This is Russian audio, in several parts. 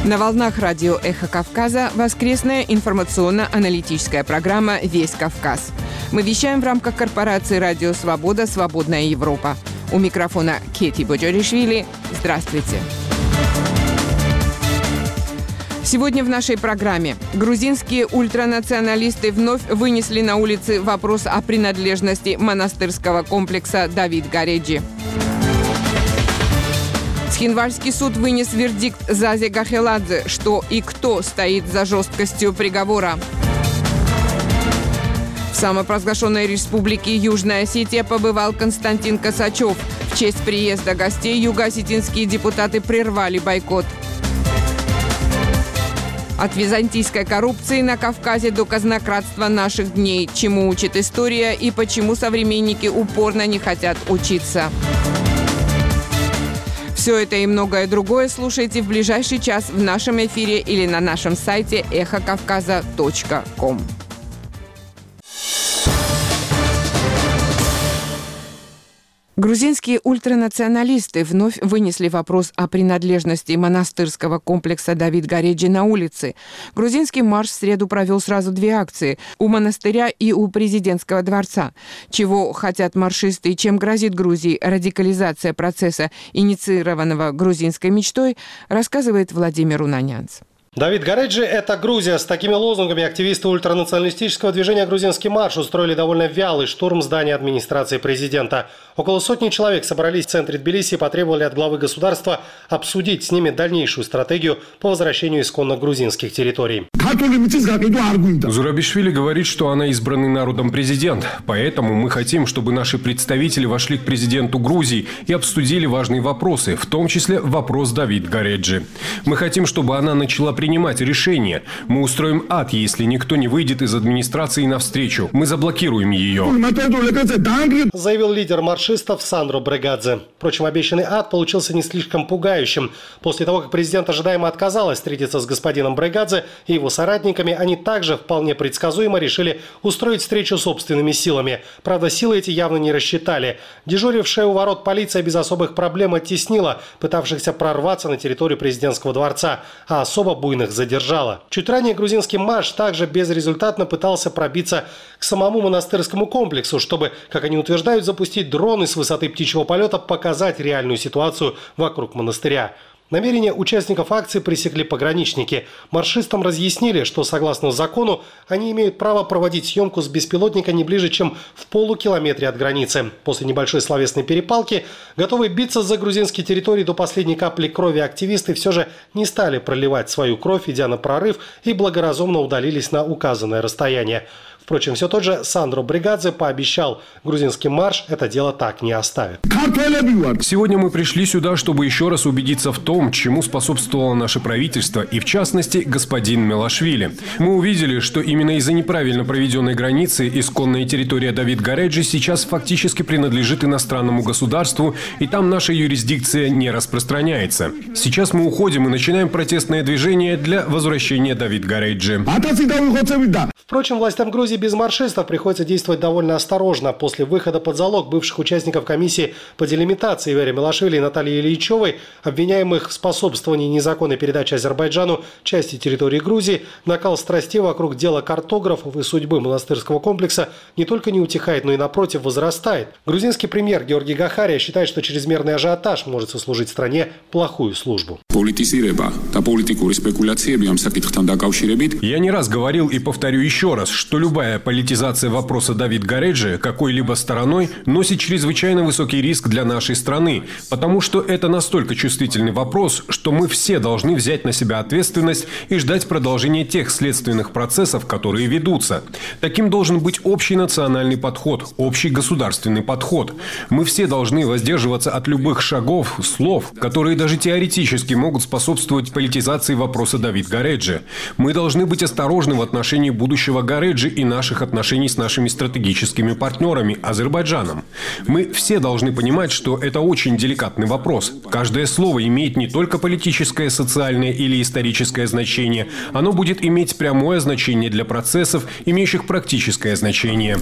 На волнах радио «Эхо Кавказа» воскресная информационно-аналитическая программа «Весь Кавказ». Мы вещаем в рамках корпорации «Радио Свобода. Свободная Европа». У микрофона Кети Боджоришвили. Здравствуйте. Сегодня в нашей программе грузинские ультранационалисты вновь вынесли на улицы вопрос о принадлежности монастырского комплекса Давид Гареджи. Цхинвальский суд вынес вердикт Зазе Гахеладзе, что и кто стоит за жесткостью приговора. В самопровозглашенной республике Южная Осетия побывал Константин Косачев. В честь приезда гостей юго-осетинские депутаты прервали бойкот. От византийской коррупции на Кавказе до казнократства наших дней. Чему учит история и почему современники упорно не хотят учиться. Все это и многое другое слушайте в ближайший час в нашем эфире или на нашем сайте эхокавказа.ком. Грузинские ультранационалисты вновь вынесли вопрос о принадлежности монастырского комплекса Давид Гареджи на улицы. Грузинский марш в среду провел сразу две акции – у монастыря и у президентского дворца. Чего хотят маршисты и чем грозит Грузии радикализация процесса, инициированного грузинской мечтой, рассказывает Владимир Унанянц. Давид Гареджи – это Грузия. С такими лозунгами активисты ультранационалистического движения «Грузинский марш» устроили довольно вялый штурм здания администрации президента. Около сотни человек собрались в центре Тбилиси и потребовали от главы государства обсудить с ними дальнейшую стратегию по возвращению исконно грузинских территорий. Зурабишвили говорит, что она избранный народом президент. Поэтому мы хотим, чтобы наши представители вошли к президенту Грузии и обсудили важные вопросы, в том числе вопрос Давид Гареджи. Мы хотим, чтобы она начала принимать решения. Мы устроим ад, если никто не выйдет из администрации навстречу. Мы заблокируем ее. Заявил лидер маршистов Сандро Брегадзе. Впрочем, обещанный ад получился не слишком пугающим. После того, как президент ожидаемо отказалась встретиться с господином Брегадзе и его соратниками, они также вполне предсказуемо решили устроить встречу собственными силами. Правда, силы эти явно не рассчитали. Дежурившая у ворот полиция без особых проблем оттеснила пытавшихся прорваться на территорию президентского дворца, а особо буйных задержала. Чуть ранее грузинский марш также безрезультатно пытался пробиться к самому монастырскому комплексу, чтобы, как они утверждают, запустить дроны с высоты птичьего полета, показать реальную ситуацию вокруг монастыря. Намерения участников акции пресекли пограничники. Маршистам разъяснили, что согласно закону они имеют право проводить съемку с беспилотника не ближе, чем в полукилометре от границы. После небольшой словесной перепалки, готовые биться за грузинские территории до последней капли крови, активисты все же не стали проливать свою кровь, идя на прорыв, и благоразумно удалились на указанное расстояние. Впрочем, все тот же Сандро Брегадзе пообещал, грузинский марш это дело так не оставит. Сегодня мы пришли сюда, чтобы еще раз убедиться в том, чему способствовало наше правительство и, в частности, господин Мелашвили. Мы увидели, что именно из-за неправильно проведенной границы исконная территория Давид Гареджи сейчас фактически принадлежит иностранному государству, и там наша юрисдикция не распространяется. Сейчас мы уходим и начинаем протестное движение для возвращения Давид Гареджи. Впрочем, властям Грузии без маршистов приходится действовать довольно осторожно. После выхода под залог бывших участников комиссии по делимитации Вере Мелашвили и Натальи Ильичевой, обвиняемых в способствовании незаконной передачи Азербайджану части территории Грузии, накал страстей вокруг дела картографов и судьбы монастырского комплекса не только не утихает, но и напротив возрастает. Грузинский премьер Георгий Гахария считает, что чрезмерный ажиотаж может сослужить стране плохую службу. Я не раз говорил и повторю еще раз, что любая политизация вопроса Давид Гареджи какой-либо стороной носит чрезвычайно высокий риск для нашей страны, потому что это настолько чувствительный вопрос, что мы все должны взять на себя ответственность и ждать продолжения тех следственных процессов, которые ведутся. Таким должен быть общий национальный подход, общий государственный подход. Мы все должны воздерживаться от любых шагов, слов, которые даже теоретически могут способствовать политизации вопроса Давид Гареджи. Мы должны быть осторожны в отношении будущего Гареджи и наших отношений с нашими стратегическими партнерами Азербайджаном. Мы все должны понимать, что это очень деликатный вопрос. Каждое слово имеет не только политическое, социальное или историческое значение, оно будет иметь прямое значение для процессов, имеющих практическое значение.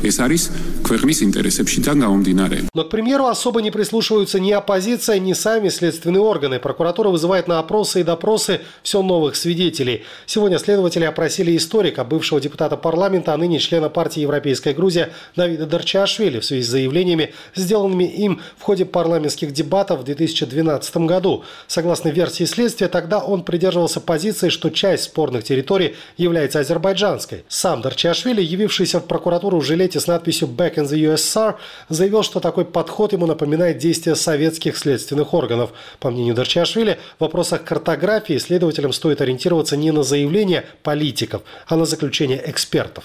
Но к премьеру особо не прислушиваются ни оппозиция, ни сами следственные органы. Прокуратура вызывает на опросы и допросы все новых свидетелей. Сегодня следователи опросили историка, бывшего депутата парламента, а ныне члена партии «Европейская Грузия» Давида Дарчиашвили в связи с заявлениями, сделанными им в ходе парламентских дебатов в 2012 году. Согласно версии следствия, тогда он придерживался позиции, что часть спорных территорий является азербайджанской. Сам Дарчиашвили, явившийся в прокуратуру в жилете с надписью «Back in the USSR», заявил, что такой подход ему напоминает действия советских следственных органов. По мнению Дарчиашвили, в вопросах картографии следователям стоит ориентироваться не на заявления политиков, а на заключения экспертов.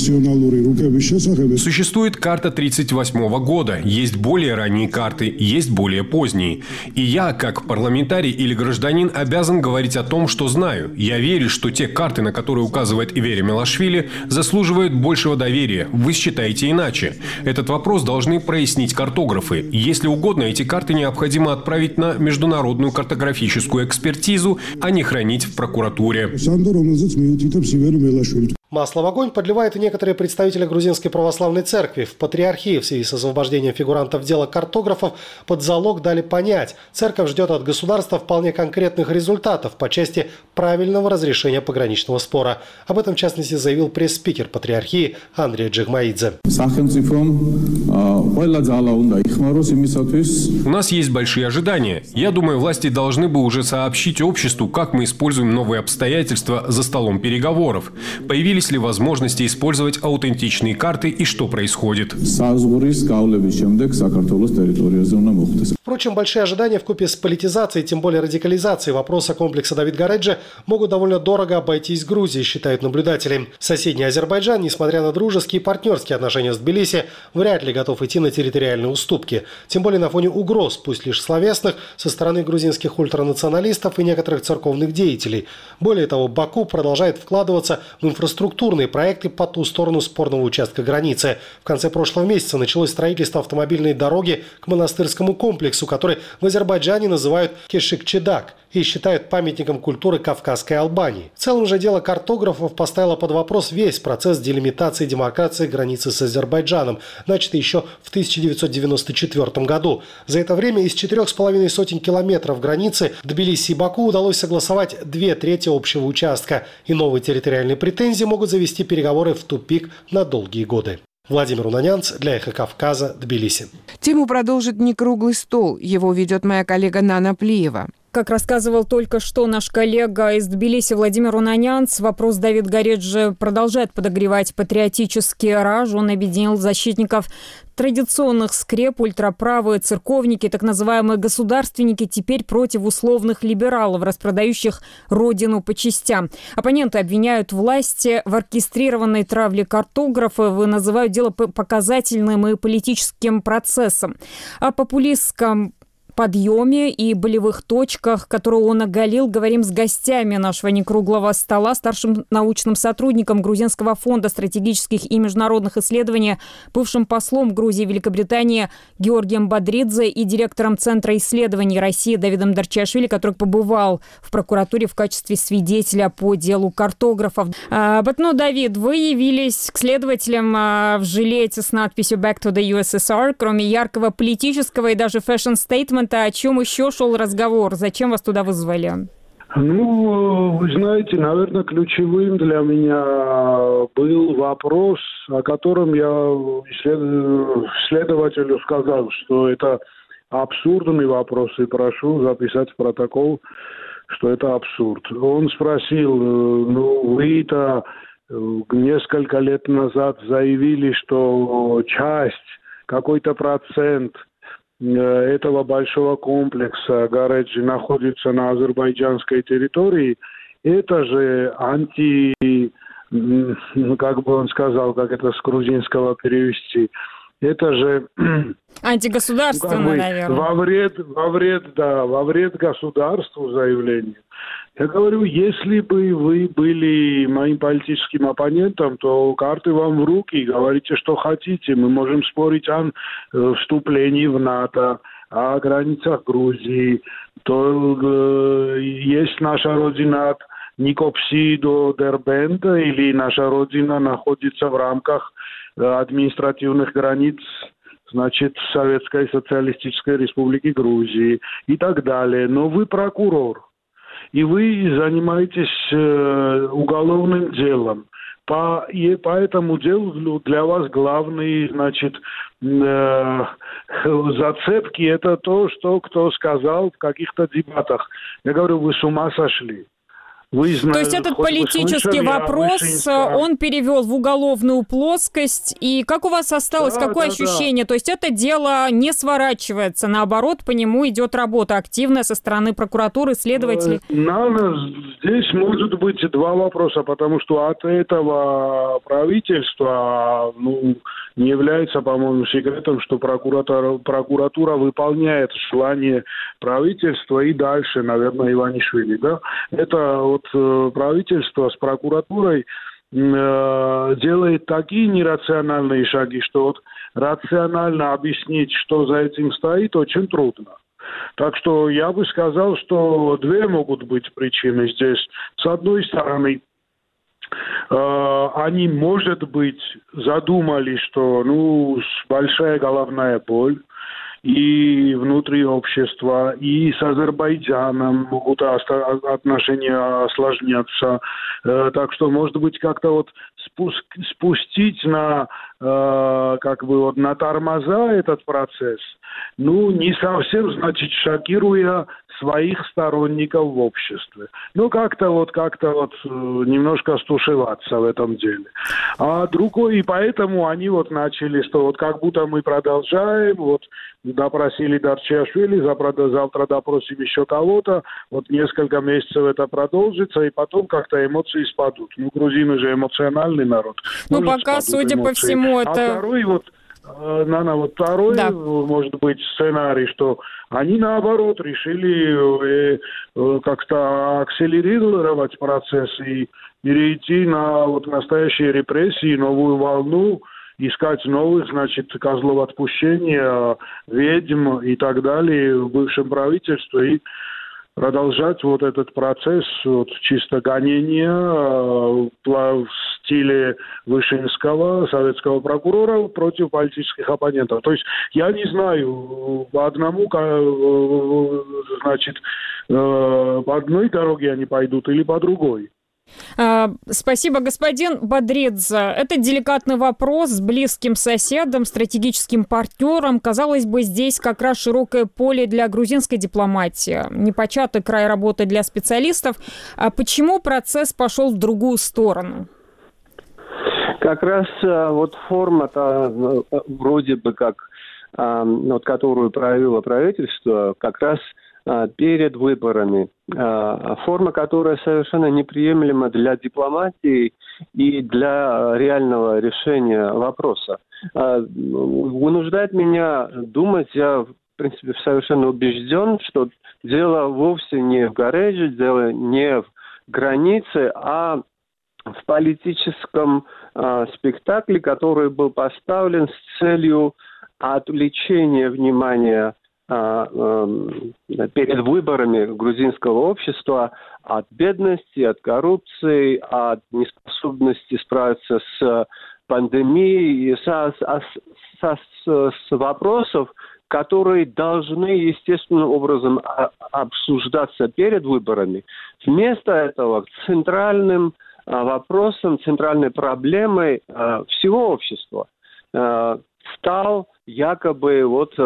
Существует карта 1938 года, есть более ранние карты, есть более поздние. И я, как парламентарий или гражданин, обязан говорить о том, что знаю. Я верю, что те карты, на которые указывает Ивери Мелашвили, заслуживают большего доверия. Вы считаете иначе. Этот вопрос должны прояснить картографы. Если угодно, эти карты необходимо отправить на международную картографическую экспертизу, а не хранить в прокуратуре. Масло в огонь подливают и некоторые представители грузинской православной церкви. В патриархии в связи с освобождением фигурантов дела картографов под залог дали понять, церковь ждет от государства вполне конкретных результатов по части правильного разрешения пограничного спора. Об этом, в частности, заявил пресс-спикер патриархии Андрей Джигмаидзе. У нас есть большие ожидания. Я думаю, власти должны бы уже сообщить обществу, как мы используем новые обстоятельства за столом переговоров. Появились ли возможности использовать аутентичные карты и что происходит. Впрочем, большие ожидания вкупе с политизацией, тем более радикализацией вопроса комплекса Давид-Гареджи могут довольно дорого обойтись Грузии, считают наблюдатели. Соседний Азербайджан, несмотря на дружеские и партнерские отношения с Тбилиси, вряд ли готов идти на территориальные уступки. Тем более на фоне угроз, пусть лишь словесных, со стороны грузинских ультранационалистов и некоторых церковных деятелей. Более того, Баку продолжает вкладываться в инфраструктурные проекты по ту сторону спорного участка границы. В конце прошлого месяца началось строительство автомобильной дороги к монастырскому комплексу, который в Азербайджане называют Кешик-Чедак и считают памятником культуры Кавказской Албании. В целом же дело картографов поставило под вопрос весь процесс делимитации и демаркации границы с Азербайджаном, начатый еще в 1994 году. За это время из 4,5 сотен километров границы Тбилиси и Баку удалось согласовать 2/3 общего участка, и новые территориальные претензии могут завести переговоры в тупик на долгие годы. Владимир Унанянц для «Эхо Кавказа», Тбилиси. Тему продолжит не круглый стол. Его ведет моя коллега Нана Плиева. Как рассказывал только что наш коллега из Тбилиси Владимир Унанянц, вопрос Давид-Гареджи продолжает подогревать патриотический раж. Он объединил защитников традиционных скреп, ультраправые церковники, так называемые государственники, теперь против условных либералов, распродающих родину по частям. Оппоненты обвиняют власти в оркестрированной травле картографов и называют дело показательным и политическим процессом. О популистском подъеме и болевых точках, которые он оголил, говорим с гостями нашего некруглого стола, старшим научным сотрудником Грузинского фонда стратегических и международных исследований, бывшим послом Грузии и Великобритании Георгием Бодридзе и директором Центра исследований России Давидом Дарчиашвили, который побывал в прокуратуре в качестве свидетеля по делу картографов. Давид, вы явились к следователям в жилете с надписью «Back to the USSR». Кроме яркого политического и даже фэшн-стейтмента, о чем еще шел разговор? Зачем вас туда вызвали? Вы знаете, наверное, ключевым для меня был вопрос, о котором я следователю сказал, что это абсурдный вопрос, и прошу записать в протокол, что это абсурд. Он спросил, вы-то несколько лет назад заявили, что часть, какой-то процент этого большого комплекса Гареджи находится на азербайджанской территории, это же как бы он сказал, как это с грузинского перевести, это же антигосударственное, наверное. Во вред государству заявление. Я говорю, если бы вы были моим политическим оппонентом, то карты вам в руки, говорите, что хотите. Мы можем спорить о вступлении в НАТО, о границах Грузии. То есть наша родина от Никопси до Дербента, или наша родина находится в рамках административных границ, значит, Советской Социалистической Республики Грузии и так далее. Но вы прокурор. И вы занимаетесь уголовным делом. По этому делу для вас главный, значит, зацепки – это то, что кто сказал в каких-то дебатах. Я говорю, вы с ума сошли. То есть этот политический вопрос он перевел в уголовную плоскость. И как у вас осталось, какое ощущение? То есть это дело не сворачивается, наоборот, по нему идет работа активная со стороны прокуратуры, следователей? Здесь может быть два вопроса, потому что от этого правительства не является, по-моему, секретом, что прокуратура выполняет желание правительства и дальше, наверное, Иванишвили. Да? Это правительство с прокуратурой делает такие нерациональные шаги, что рационально объяснить, что за этим стоит, очень трудно. Так что я бы сказал, что две могут быть причины здесь. С одной стороны, они, может быть, задумали, что большая головная боль и внутри общества, и с Азербайджаном могут отношения осложняться. Так что, может быть, как-то спустить на тормоза этот процесс, не совсем, значит, шокируя своих сторонников в обществе. Как-то немножко стушеваться в этом деле. А другой, и поэтому они начали, что как будто мы продолжаем, допросили Дарчиашвили, завтра допросим еще кого-то, несколько месяцев это продолжится, и потом как-то эмоции спадут. Грузины же эмоциональный народ. Пока, судя по всему, это... Второй, может быть, сценарий, что они, наоборот, решили как-то акселерировать процесс и перейти на настоящие репрессии, новую волну, искать новых, значит, козлов отпущения, ведьм и так далее в бывшем правительстве и продолжать этот процесс чисто гонения в стиле Вышинского, советского прокурора против политических оппонентов. То есть я не знаю, по одной дороге они пойдут или по другой. Спасибо, господин Бадридзе. Это деликатный вопрос с близким соседом, стратегическим партнером. Казалось бы, здесь как раз широкое поле для грузинской дипломатии. Непочатый край работы для специалистов. А почему процесс пошел в другую сторону? Как раз форма-то вроде бы как, которую провело правительство, как раз перед выборами. Форма, которая совершенно неприемлема для дипломатии и для реального решения вопроса. Вынуждает меня думать, я, в принципе, совершенно убежден, что дело вовсе не в Гаредже, дело не в границе, а в политическом спектакле, который был поставлен с целью отвлечения внимания перед выборами грузинского общества от бедности, от коррупции, от неспособности справиться с пандемией, с вопросов, которые должны естественным образом обсуждаться перед выборами. Вместо этого центральным вопросом, центральной проблемой всего общества стал якобы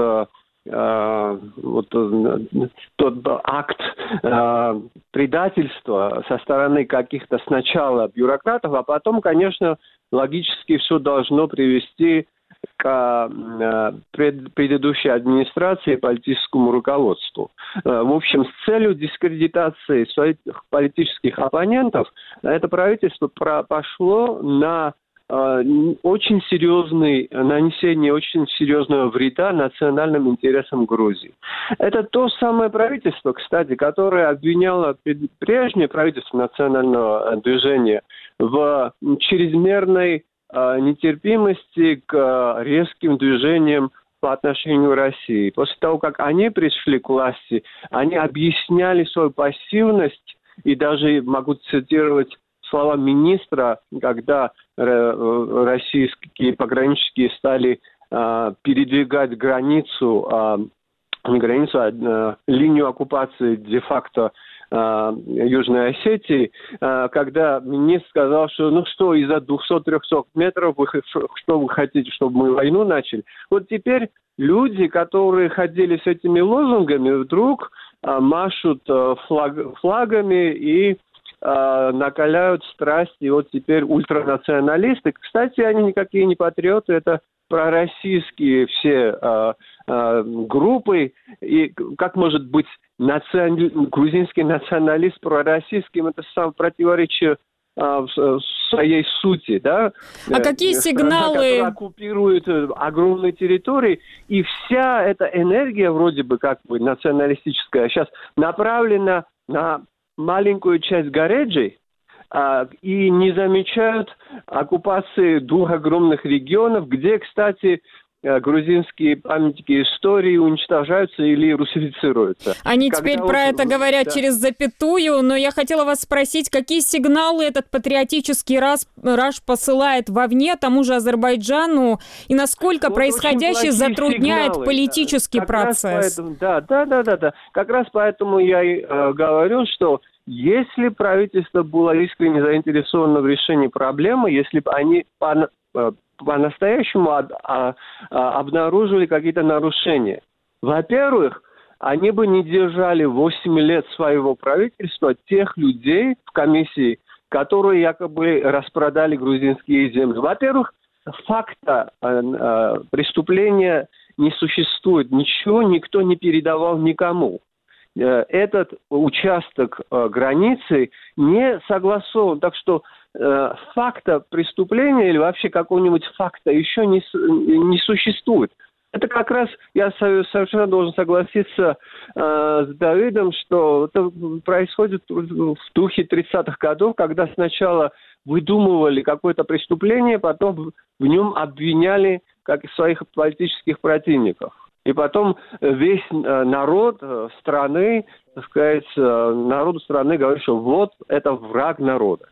тот акт предательства со стороны каких-то сначала бюрократов, а потом, конечно, логически все должно привести к предыдущей администрации и политическому руководству. В общем, с целью дискредитации своих политических оппонентов это правительство пошло на нанесение очень серьезного вреда национальным интересам Грузии. Это то самое правительство, кстати, которое обвиняло прежнее правительство национального движения в чрезмерной нетерпимости к резким движениям по отношению к России. После того, как они пришли к власти, они объясняли свою пассивность, и даже могу цитировать слова министра, когда российские пограничники стали передвигать границу, не границу, а линию оккупации де-факто Южной Осетии, когда министр сказал, что из-за 200-300 метров что вы хотите, чтобы мы войну начали? Вот теперь люди, которые ходили с этими лозунгами, вдруг машут флагами и накаляют страсть, и вот теперь ультранационалисты. Кстати, они никакие не патриоты, это пророссийские все группы. И как может быть грузинский националист пророссийским? Это сам противоречие в своей сути, да? А какие сигналы? Страна, оккупирует огромные территории, и вся эта энергия вроде бы как бы националистическая сейчас направлена на маленькую часть Гареджи, и не замечают оккупации двух огромных регионов, где, кстати, грузинские памятники истории уничтожаются или русифицируются. Они теперь про это говорят через запятую, но я хотела вас спросить, какие сигналы этот патриотический раж посылает вовне, тому же Азербайджану, и насколько происходящее затрудняет политический процесс? Да. Как раз поэтому я и говорю, что если правительство было искренне заинтересовано в решении проблемы, если бы они по-настоящему обнаружили какие-то нарушения. Во-первых, они бы не держали 8 лет своего правительства тех людей в комиссии, которые якобы распродали грузинские земли. Во-первых, факта преступления не существует. Ничего никто не передавал никому. Этот участок границы не согласован. Так что факта преступления или вообще какого-нибудь факта еще не существует. Это как раз, я совершенно должен согласиться с Давидом, что это происходит в духе 30-х годов, когда сначала выдумывали какое-то преступление, потом в нем обвиняли как своих политических противников. И потом весь народ страны, так сказать, народу страны говорит, что вот это враг народа.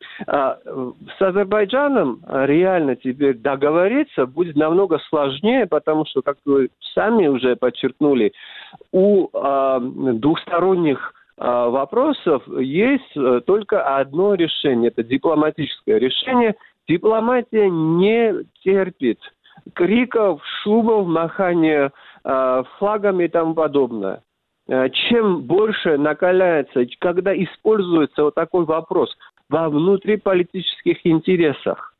С Азербайджаном реально теперь договориться будет намного сложнее, потому что, как вы сами уже подчеркнули, у двухсторонних вопросов есть только одно решение. Это дипломатическое решение. Дипломатия не терпит криков, шумов, махания флагами и тому подобное. Чем больше накаляется, когда используется вот такой вопрос во внутриполитических интересах,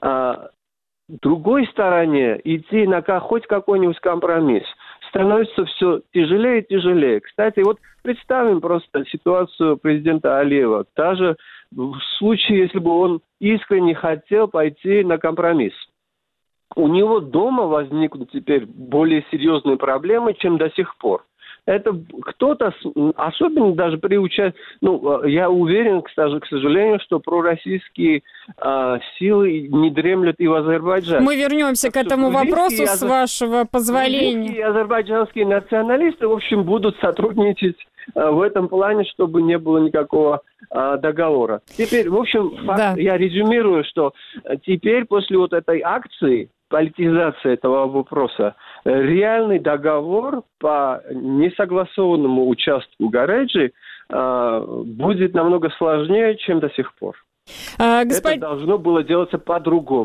другой стороне идти на хоть какой-нибудь компромисс становится все тяжелее и тяжелее. Кстати, вот представим просто ситуацию президента Алиева. Даже в случае, если бы он искренне хотел пойти на компромисс. У него дома возникнут теперь более серьезные проблемы, чем до сих пор. Это кто-то, особенно даже при участии, я уверен, к сожалению, что пророссийские силы не дремлют и в Азербайджане. Мы вернемся к этому вопросу, с вашего позволения. И азербайджанские националисты, в общем, будут сотрудничать в этом плане, чтобы не было никакого договора. Теперь, в общем, я резюмирую, что теперь после вот этой акции, политизация этого вопроса, реальный договор по несогласованному участку Гареджи будет намного сложнее, чем до сих пор. Это должно было делаться по-другому.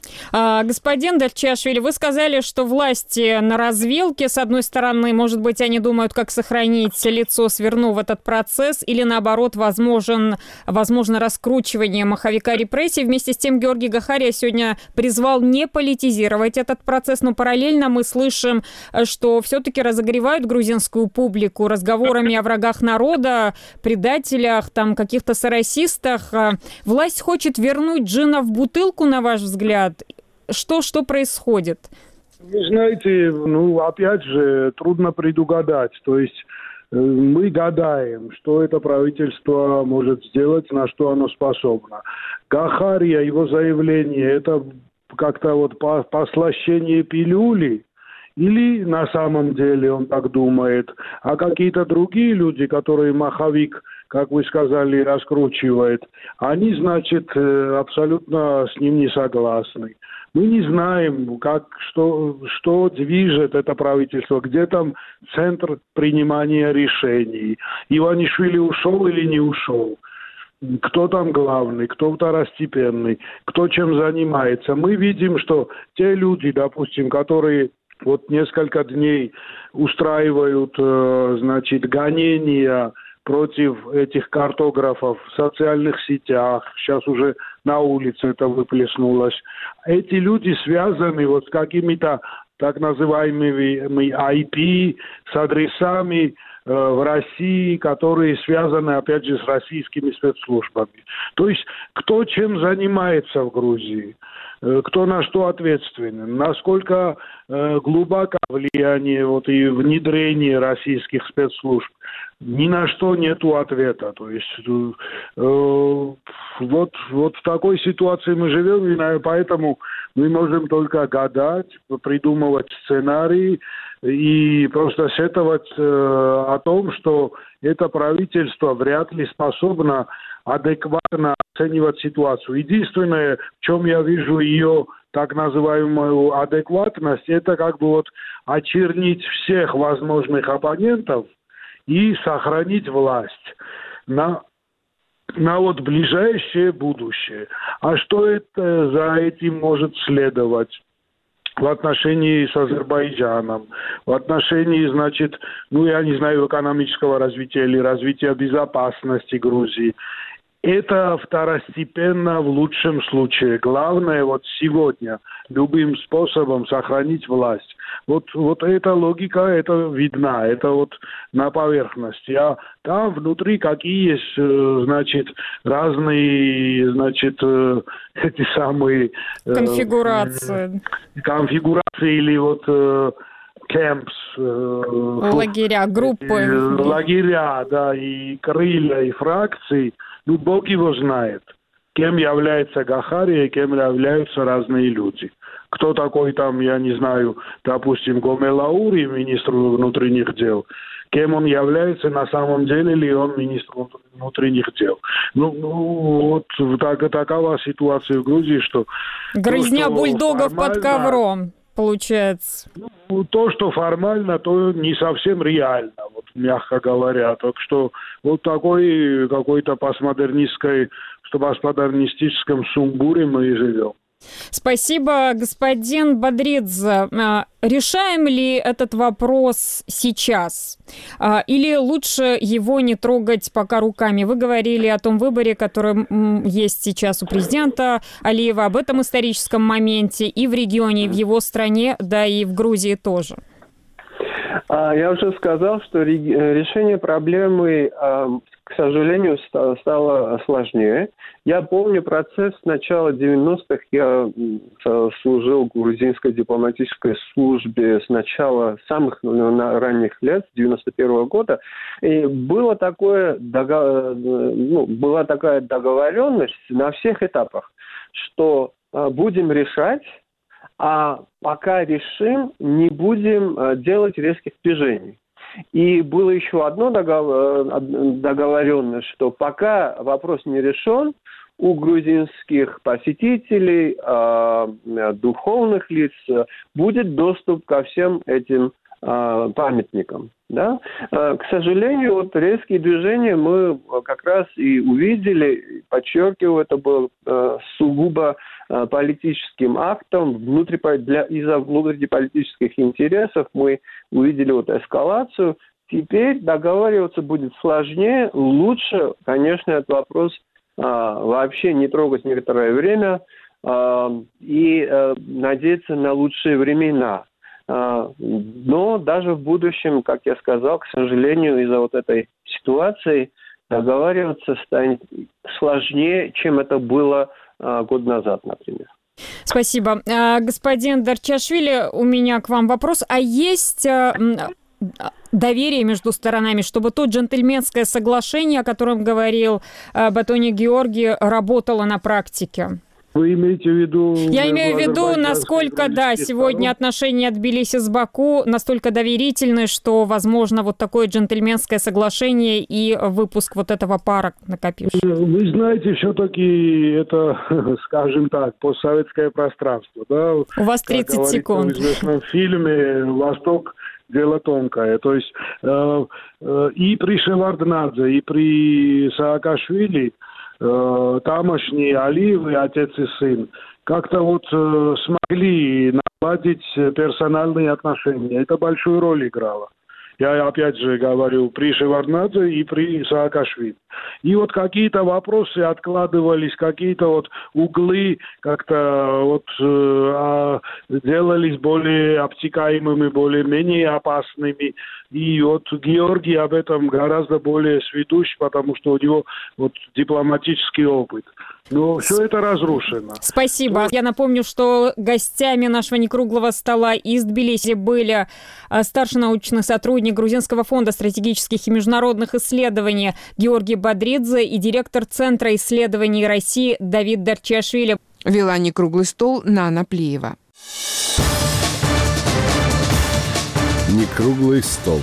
Господин Дальчиашвили, вы сказали, что власти на развилке. С одной стороны, может быть, они думают, как сохранить лицо, свернув этот процесс, или наоборот, возможно раскручивание маховика репрессий. Вместе с тем, Георгий Гахария сегодня призвал не политизировать этот процесс, но параллельно мы слышим, что все-таки разогревают грузинскую публику разговорами о врагах народа, предателях, там, каких-то соросистах. Власть хочет вернуть джина в бутылку, на ваш взгляд? Что происходит? Вы знаете, опять же, трудно предугадать. То есть мы гадаем, что это правительство может сделать, на что оно способно. Гахария, его заявление, это как-то вот послащение пилюли, или на самом деле он так думает, а какие-то другие люди, которые маховик, как вы сказали, раскручивает, они, значит, абсолютно с ним не согласны. Мы не знаем, что движет это правительство, где там центр принимания решений. Иванишвили ушел или не ушел? Кто там главный, кто второстепенный, кто чем занимается. Мы видим, что те люди, допустим, которые вот несколько дней устраивают, гонения против этих картографов в социальных сетях, сейчас уже на улице это выплеснулось. Эти люди связаны вот с какими-то так называемыми IP, с адресами в России, которые связаны, опять же, с российскими спецслужбами. То есть, кто чем занимается в Грузии, кто на что ответственен, насколько глубоко влияние вот и внедрение российских спецслужб, ни на что нету ответа. То есть вот в такой ситуации мы живем, и поэтому мы можем только гадать, придумывать сценарии и просто сетовать о том, что это правительство вряд ли способно адекватно оценивать ситуацию. Единственное, в чем я вижу ее так называемую адекватность, это как бы вот очернить всех возможных оппонентов и сохранить власть на вот ближайшее будущее. А что это за этим может следовать в отношении с Азербайджаном, в отношении, я не знаю, экономического развития или развития безопасности Грузии? Это второстепенно в лучшем случае. Главное вот сегодня любым способом сохранить власть. Вот эта логика, это видна, это вот на поверхности. А там внутри какие есть, разные, эти самые... Конфигурации. Конфигурации или camps. Лагеря, группы. Лагеря, да, и крылья, и фракции. Бог его знает, кем является Гахария, кем являются разные люди. Кто такой там, я не знаю, допустим, Гомелаури, министр внутренних дел, кем он является на самом деле, ли он министр внутренних дел. Такова ситуация в Грузии, что... Грызня бульдогов под ковром, получается. То, что формально, то не совсем реально, мягко говоря. Так что такой какой-то постмодернистическом сумбуре мы и живем. Спасибо, господин Бодридзе. Решаем ли этот вопрос сейчас? Или лучше его не трогать пока руками? Вы говорили о том выборе, который есть сейчас у президента Алиева, об этом историческом моменте и в регионе, и в его стране, да и в Грузии тоже. Я уже сказал, что решение проблемы, к сожалению, стало сложнее. Я помню процесс с начала 90-х. Я служил в грузинской дипломатической службе с начала самых ранних лет, с 91-го года. И была такая договоренность на всех этапах, что будем решать, а пока решим, не будем делать резких движений. И было еще одно договоренность, что пока вопрос не решен, у грузинских посетителей, духовных лиц будет доступ ко всем этим памятникам. Да? К сожалению, вот резкие движения мы как раз и увидели, подчеркиваю, это был сугубо политическим актом, из-за внутриполитических интересов мы увидели вот эскалацию. Теперь договариваться будет сложнее, лучше, конечно, этот вопрос вообще не трогать некоторое время и надеяться на лучшие времена. Но даже в будущем, как я сказал, к сожалению, из-за вот этой ситуации договариваться станет сложнее, чем это было год назад, например. Спасибо. Господин Дарчашвили, у меня к вам вопрос. А есть доверие между сторонами, чтобы то джентльменское соглашение, о котором говорил Батони Георги, работало на практике? Вы имеете в виду... Я имею в виду, насколько, сегодня отношения от Тбилиси с Баку настолько доверительны, что, возможно, вот такое джентльменское соглашение и выпуск вот этого пара накопившего. Вы знаете, все-таки это, скажем так, постсоветское пространство. Да? У вас 30 секунд. В известном фильме «Восток. Дело тонкое». То есть и при Шеварднадзе, и при Саакашвили тамошние Алиевы, отец и сын, как-то вот смогли наладить персональные отношения. Это большую роль играло. Я опять же говорю, при Шеварднадзе и при Саакашвили. И вот какие-то вопросы откладывались, какие-то вот углы как-то вот делались более обтекаемыми, более-менее опасными. И вот Георгий об этом гораздо более сведущ, потому что у него вот дипломатический опыт. Но все это разрушено. Спасибо. Я напомню, что гостями нашего некруглого стола из Тбилиси были старший научный сотрудник Грузинского фонда стратегических и международных исследований Георгий Бодридзе и директор Центра исследований России Давид Дарчашвили. Вела некруглый стол Нана Плиева. Некруглый стол.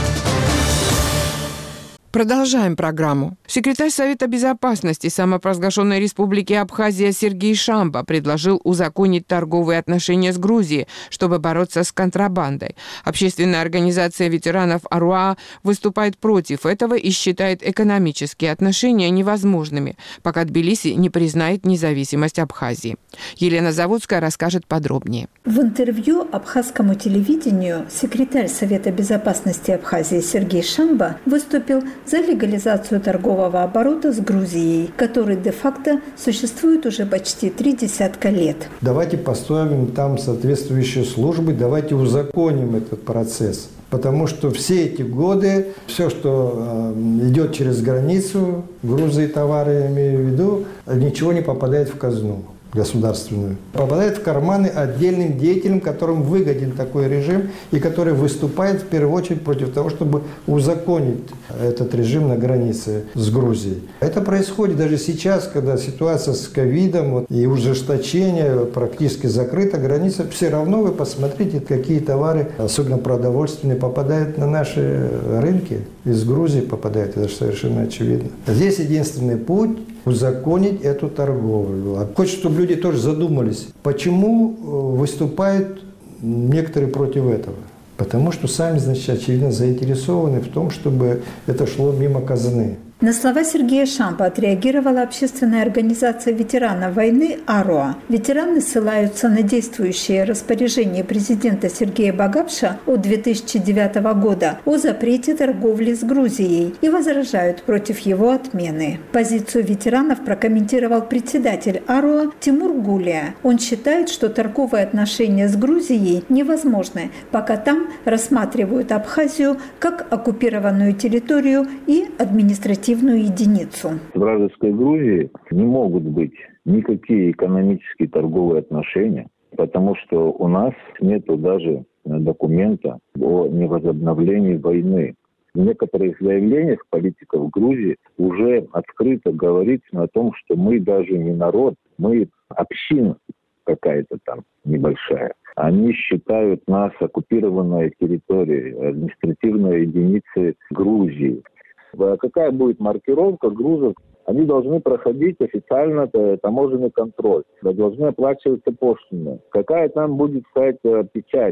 Продолжаем программу. Секретарь Совета безопасности самопровозглашенной Республики Абхазия Сергей Шамба предложил узаконить торговые отношения с Грузией, чтобы бороться с контрабандой. Общественная организация ветеранов АРУА выступает против этого и считает экономические отношения невозможными, пока Тбилиси не признает независимость Абхазии. Елена Заводская расскажет подробнее. В интервью абхазскому телевидению секретарь Совета безопасности Абхазии Сергей Шамба выступил за легализацию торгового оборота с Грузией, который де-факто существует уже почти 30 лет. Давайте поставим там соответствующие службы, давайте узаконим этот процесс. Потому что все эти годы, все, что идет через границу, грузы и товары, я имею в виду, ничего не попадает в казну государственную. Попадает в карманы отдельным деятелям, которым выгоден такой режим и который выступает в первую очередь против того, чтобы узаконить этот режим на границе с Грузией. Это происходит даже сейчас, когда ситуация с ковидом и ужесточение практически закрыта, граница, все равно вы посмотрите, какие товары, особенно продовольственные, попадают на наши рынки. Из Грузии попадают, это же совершенно очевидно. Здесь единственный путь – узаконить эту торговлю. Хочется, чтобы люди тоже задумались, почему выступают некоторые против этого. Потому что сами, значит, очевидно заинтересованы в том, чтобы это шло мимо казны. На слова Сергея Шамба отреагировала общественная организация ветеранов войны АРОА. Ветераны ссылаются на действующее распоряжение президента Сергея Багапша от 2009 года о запрете торговли с Грузией и возражают против его отмены. Позицию ветеранов прокомментировал председатель АРОА Тимур Гулия. Он считает, что торговые отношения с Грузией невозможны, пока там рассматривают Абхазию как оккупированную территорию и административную единицу. В вражеской Грузии не могут быть никакие экономические торговые отношения, потому что у нас нет даже документа о невозобновлении войны. В некоторых заявлениях политиков Грузии уже открыто говорится о том, что мы даже не народ, мы община какая-то там небольшая. Они считают нас оккупированной территорией, административной единицей Грузии. Какая будет маркировка грузов? Они должны проходить официально таможенный контроль, должны оплачиваться пошлины. Какая там будет стоять печать?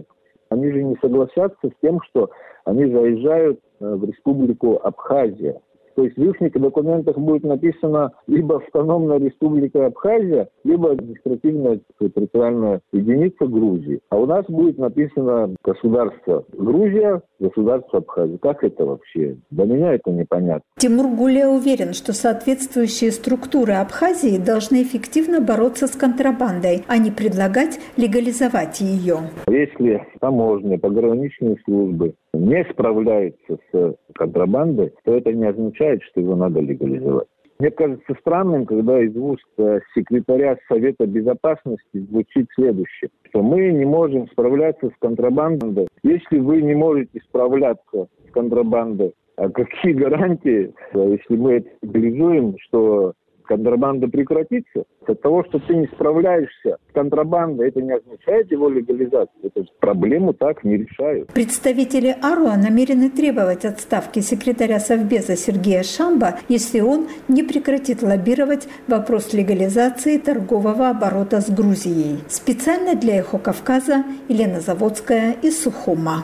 Они же не согласятся с тем, что они заезжают в республику Абхазия. То есть в их документах будет написано либо автономная республика Абхазия, либо административная территориальная единица Грузии. А у нас будет написано государство Грузия, государство Абхазия. Как это вообще? Для меня это непонятно. Тимур Гулия уверен, что соответствующие структуры Абхазии должны эффективно бороться с контрабандой, а не предлагать легализовать ее. Если таможня, пограничные службы не справляются с контрабандой, то это не означает, что его надо легализовать. Мне кажется странным, когда из уст секретаря Совета Безопасности звучит следующее, что мы не можем справляться с контрабандой. Если вы не можете справляться с контрабандой, а какие гарантии, если мы это легализуем, что контрабанда прекратится? От того, что ты не справляешься с контрабандой, это не означает его легализацию. Эту проблему так не решают. Представители АРОА намерены требовать отставки секретаря Совбеза Сергея Шамба, если он не прекратит лоббировать вопрос легализации торгового оборота с Грузией. Специально для «Эхо Кавказа» Елена Заводская из Сухума.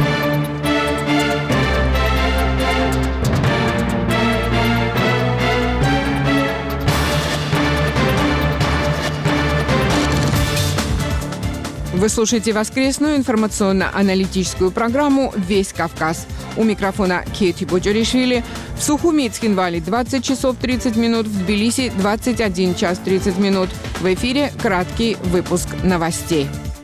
Вы слушаете воскресную информационно-аналитическую программу «Весь Кавказ». У микрофона Кейти Боджоришвили. В Сухуми и Цхинвале 20 часов 30 минут, в Тбилиси 21 час 30 минут. В эфире краткий выпуск новостей.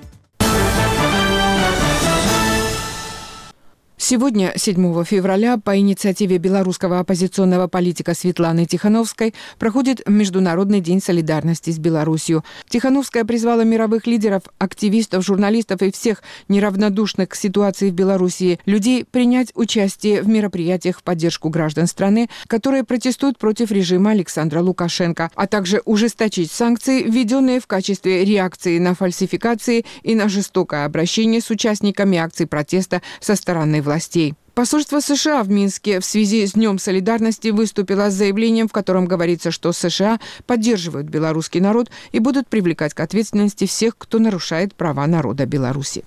Сегодня, 7 февраля, по инициативе белорусского оппозиционного политика Светланы Тихановской проходит Международный день солидарности с Беларусью. Тихановская призвала мировых лидеров, активистов, журналистов и всех неравнодушных к ситуации в Беларуси людей принять участие в мероприятиях в поддержку граждан страны, которые протестуют против режима Александра Лукашенко, а также ужесточить санкции, введенные в качестве реакции на фальсификации и на жестокое обращение с участниками акций протеста со стороны властей. Посольство США в Минске в связи с Днем солидарности выступило с заявлением, в котором говорится, что США поддерживают белорусский народ и будут привлекать к ответственности всех, кто нарушает права народа Беларуси.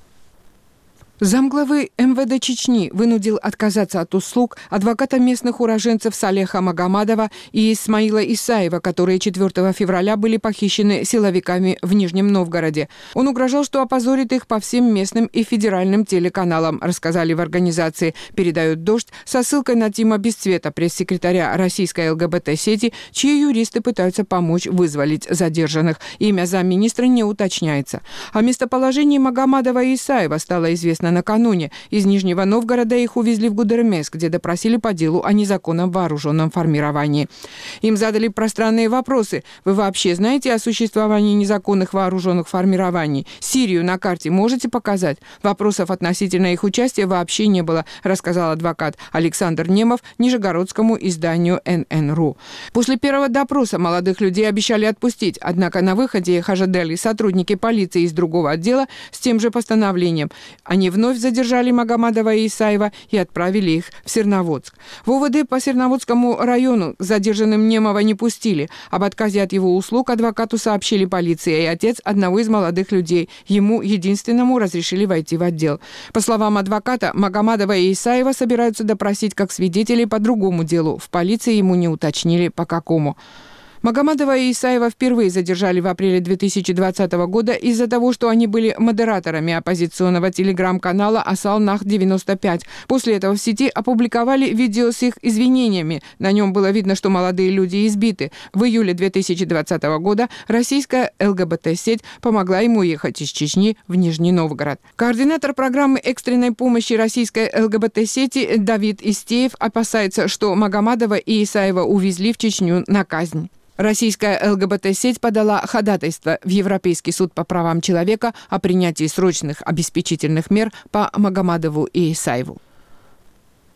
Замглавы МВД Чечни вынудил отказаться от услуг адвоката местных уроженцев Салеха Магомадова и Исмаила Исаева, которые 4 февраля были похищены силовиками в Нижнем Новгороде. Он угрожал, что опозорит их по всем местным и федеральным телеканалам, рассказали в организации, передают «Дождь» со ссылкой на Тима Бесцвета, пресс-секретаря российской ЛГБТ-сети, чьи юристы пытаются помочь вызволить задержанных. Имя замминистра не уточняется. О местоположении Магомадова и Исаева стало известно накануне. Из Нижнего Новгорода их увезли в Гудермес, где допросили по делу о незаконном вооруженном формировании. Им задали пространные вопросы. Вы вообще знаете о существовании незаконных вооруженных формирований? Сирию на карте можете показать? Вопросов относительно их участия вообще не было, рассказал адвокат Александр Немов нижегородскому изданию НН.ру. После первого допроса молодых людей обещали отпустить, однако на выходе их ожидали сотрудники полиции из другого отдела с тем же постановлением. Они вновь задержали Магомадова и Исаева и отправили их в Серноводск. В ОВД по Серноводскому району задержанным Немова не пустили. Об отказе от его услуг адвокату сообщили полиция и отец одного из молодых людей. Ему, единственному, разрешили войти в отдел. По словам адвоката, Магомадова и Исаева собираются допросить как свидетелей по другому делу. В полиции ему не уточнили, по какому. Магомадова и Исаева впервые задержали в апреле 2020 года из-за того, что они были модераторами оппозиционного телеграм-канала «Асал-Нах-95». После этого в сети опубликовали видео с их извинениями. На нем было видно, что молодые люди избиты. В июле 2020 года российская ЛГБТ-сеть помогла ему уехать из Чечни в Нижний Новгород. Координатор программы экстренной помощи российской ЛГБТ-сети Давид Истеев опасается, что Магомадова и Исаева увезли в Чечню на казнь. Российская ЛГБТ-сеть подала ходатайство в Европейский суд по правам человека о принятии срочных обеспечительных мер по Магомадову и Исаеву.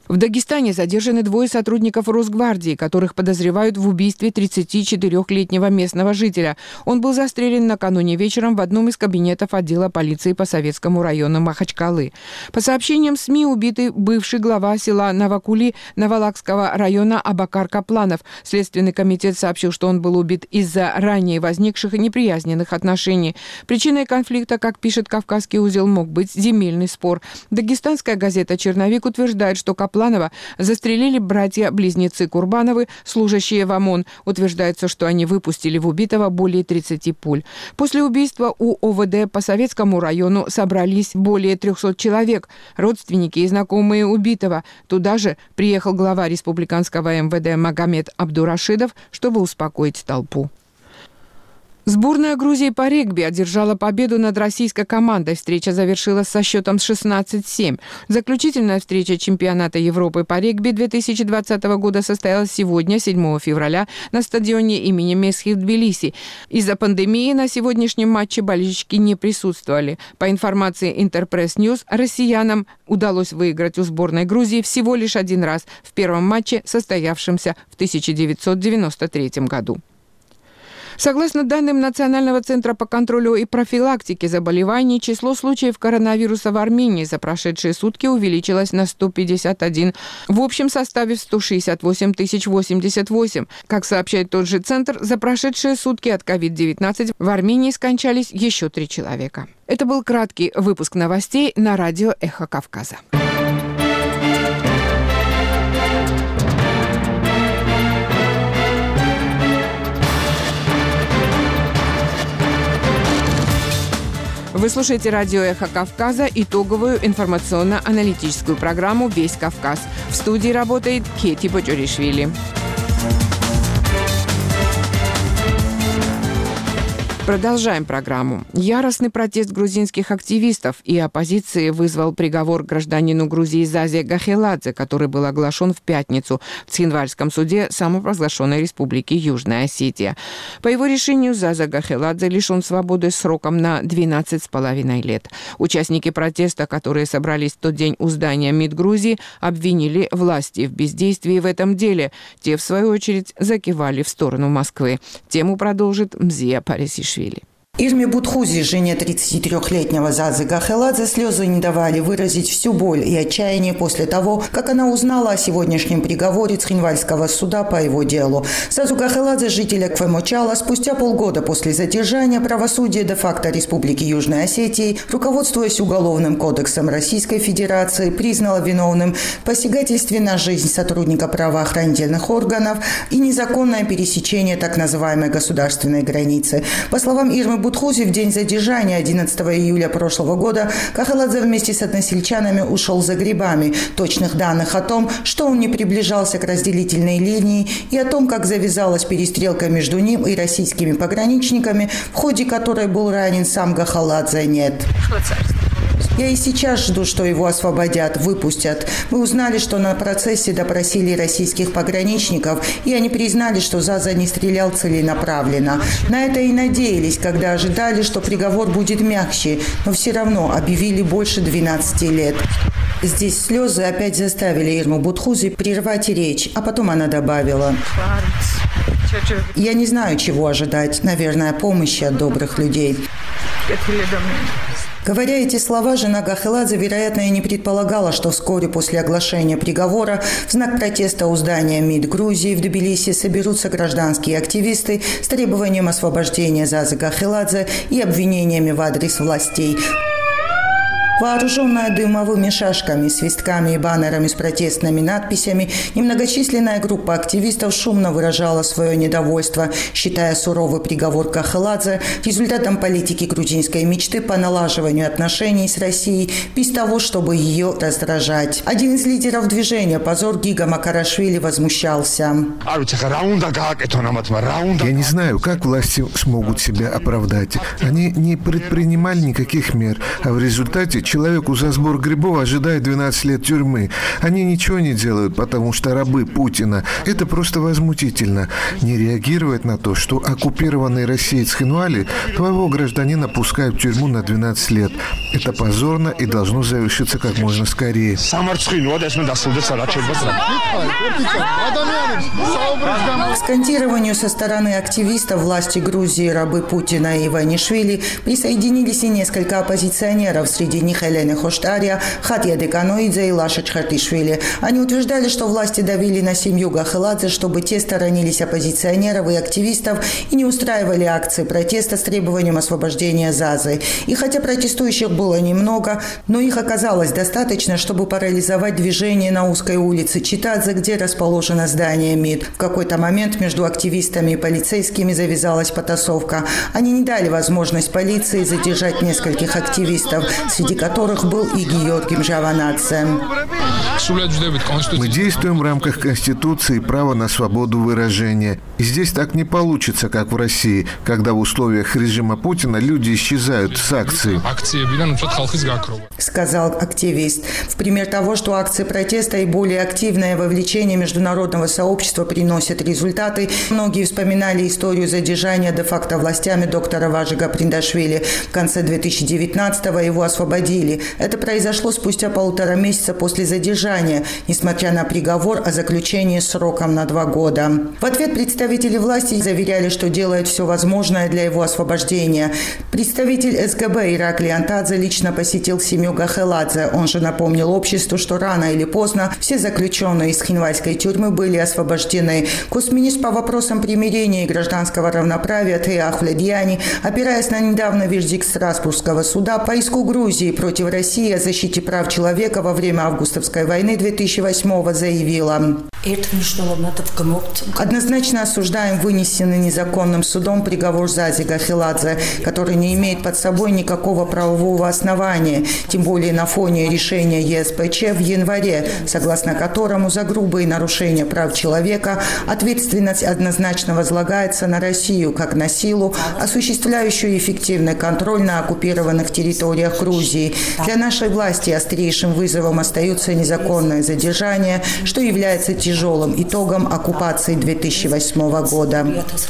В Дагестане задержаны 2 сотрудников Росгвардии, которых подозревают в убийстве 34-летнего местного жителя. Он был застрелен накануне вечером в одном из кабинетов отдела полиции по Советскому району Махачкалы. По сообщениям СМИ, убитый бывший глава села Новокули Новолакского района Абакар Капланов. Следственный комитет сообщил, что он был убит из-за ранее возникших неприязненных отношений. Причиной конфликта, как пишет «Кавказский узел», мог быть земельный спор. Дагестанская газета «Черновик» утверждает, что Капланова застрелили братья-близнецы Курбановы, служащие в ОМОН. Утверждается, что они выпустили в убитого более 30 пуль. После убийства у ОВД по Советскому району собрались более 300 человек, родственники и знакомые убитого. Туда же приехал глава республиканского МВД Магомед Абдурашидов, чтобы успокоить толпу. Сборная Грузии по регби одержала победу над российской командой. Встреча завершилась со счетом 16-7. Заключительная встреча чемпионата Европы по регби 2020 года состоялась сегодня, 7 февраля, на стадионе имени Месхи в Тбилиси. Из-за пандемии на сегодняшнем матче болельщики не присутствовали. По информации Интерпресс Ньюс, россиянам удалось выиграть у сборной Грузии всего лишь один раз в первом матче, состоявшемся в 1993 году. Согласно данным Национального центра по контролю и профилактике заболеваний, число случаев коронавируса в Армении за прошедшие сутки увеличилось на 151, в общем составе 168 088. Как сообщает тот же центр, за прошедшие сутки от COVID-19 в Армении скончались еще 3 человека. Это был краткий выпуск новостей на радио «Эхо Кавказа». Вы слушаете радио «Эхо Кавказа», итоговую информационно-аналитическую программу «Весь Кавказ». В студии работает Кети Бочоришвили. Продолжаем программу. Яростный протест грузинских активистов и оппозиции вызвал приговор гражданину Грузии Зазе Гахеладзе, который был оглашен в пятницу в Цхинвальском суде самопровозглашенной республики Южная Осетия. По его решению Заза Гахеладзе лишен свободы сроком на 12,5 лет. Участники протеста, которые собрались в тот день у здания МИД Грузии, обвинили власти в бездействии в этом деле. Те, в свою очередь, закивали в сторону Москвы. Тему продолжит Мзия Парисишвили. Ирме Будхузи, жене 33-летнего Зазы Гахеладзе, слезы не давали выразить всю боль и отчаяние после того, как она узнала о сегодняшнем приговоре Цхинвальского суда по его делу. Зазу Гахеладзе, жителя Квемочала, спустя полгода после задержания правосудия де-факто Республики Южной Осетии, руководствуясь Уголовным кодексом Российской Федерации, признала виновным в посягательстве на жизнь сотрудника правоохранительных органов и незаконное пересечение так называемой государственной границы. По словам Ирмы Будхузи, в день задержания 11 июля прошлого года Гахеладзе вместе с односельчанами ушел за грибами. Точных данных о том, что он не приближался к разделительной линии, и о том, как завязалась перестрелка между ним и российскими пограничниками, в ходе которой был ранен сам Гахеладзе, нет. Я и сейчас жду, что его освободят, выпустят. Мы узнали, что на процессе допросили российских пограничников, и они признали, что Заза не стрелял целенаправленно. На это и надеялись, когда ожидали, что приговор будет мягче, но все равно объявили больше 12 лет. Здесь слезы опять заставили Ирму Будхузи прервать речь, а потом она добавила: «Я не знаю, чего ожидать. Наверное, помощи от добрых людей». Говоря эти слова, жена Гахеладзе, вероятно, и не предполагала, что вскоре после оглашения приговора в знак протеста у здания МИД Грузии в Тбилиси соберутся гражданские активисты с требованием освобождения Зазы Гахеладзе и обвинениями в адрес властей. Вооруженная дымовыми шашками, свистками и баннерами с протестными надписями, немногочисленная группа активистов шумно выражала свое недовольство, считая суровый приговор Гахеладзе результатом политики грузинской мечты по налаживанию отношений с Россией без того, чтобы ее раздражать. Один из лидеров движения «Позор» Гига Макарашвили возмущался. Я не знаю, как власти смогут себя оправдать. Они не предпринимали никаких мер, а в результате человеку за сбор грибов ожидает 12 лет тюрьмы. Они ничего не делают, потому что рабы Путина. Это просто возмутительно. Не реагировать на то, что оккупированный Россией Цхинвали твоего гражданина пускают в тюрьму на 12 лет. Это позорно и должно завершиться как можно скорее. К скандированию со стороны активистов власти Грузии, рабы Путина и Иванишвили присоединились и несколько оппозиционеров, среди них Елена Хоштария, Хатья Деканоидзе и Лаша Чхартишвили. Они утверждали, что власти давили на семью Гахеладзе, чтобы те сторонились оппозиционеров и активистов и не устраивали акции протеста с требованием освобождения Зазы. И хотя протестующих было немного, но их оказалось достаточно, чтобы парализовать движение на узкой улице Читадзе, где расположено здание МИД. В какой-то момент между активистами и полицейскими завязалась потасовка. Они не дали возможность полиции задержать нескольких активистов, среди которых был и Георгий Мжаванадзе. Мы действуем в рамках Конституции и права на свободу выражения. И здесь так не получится, как в России, когда в условиях режима Путина люди исчезают с акций, сказал активист. В пример того, что акции протеста и более активное вовлечение международного сообщества приносят результаты, многие вспоминали историю задержания де-факто властями доктора Важига Приндашвили. В конце 2019-го его освободили. Это произошло спустя 1,5 месяца после задержания, несмотря на приговор о заключении сроком на 2 года. В ответ представители власти заверяли, что делают все возможное для его освобождения. Представитель СГБ Ираклий Антадзе лично посетил семью Гахеладзе. Он же напомнил обществу, что рано или поздно все заключенные из Цхинвальской тюрьмы были освобождены. Госминистр по вопросам примирения и гражданского равноправия Тея Ахледьяни, опираясь на недавно вердикт Страсбургского суда по иску Грузии против России о защите прав человека во время августовской войны 2008-го, заявила: однозначно осуждаем вынесенный незаконным судом приговор Зазе Гахеладзе, который не имеет под собой никакого правового основания, тем более на фоне решения ЕСПЧ в январе, согласно которому за грубые нарушения прав человека ответственность однозначно возлагается на Россию как на силу, осуществляющую эффективный контроль на оккупированных территориях Грузии. Для нашей власти острейшим вызовом остается незаконное задержание, что является тяжелым итогом оккупации 2008 года.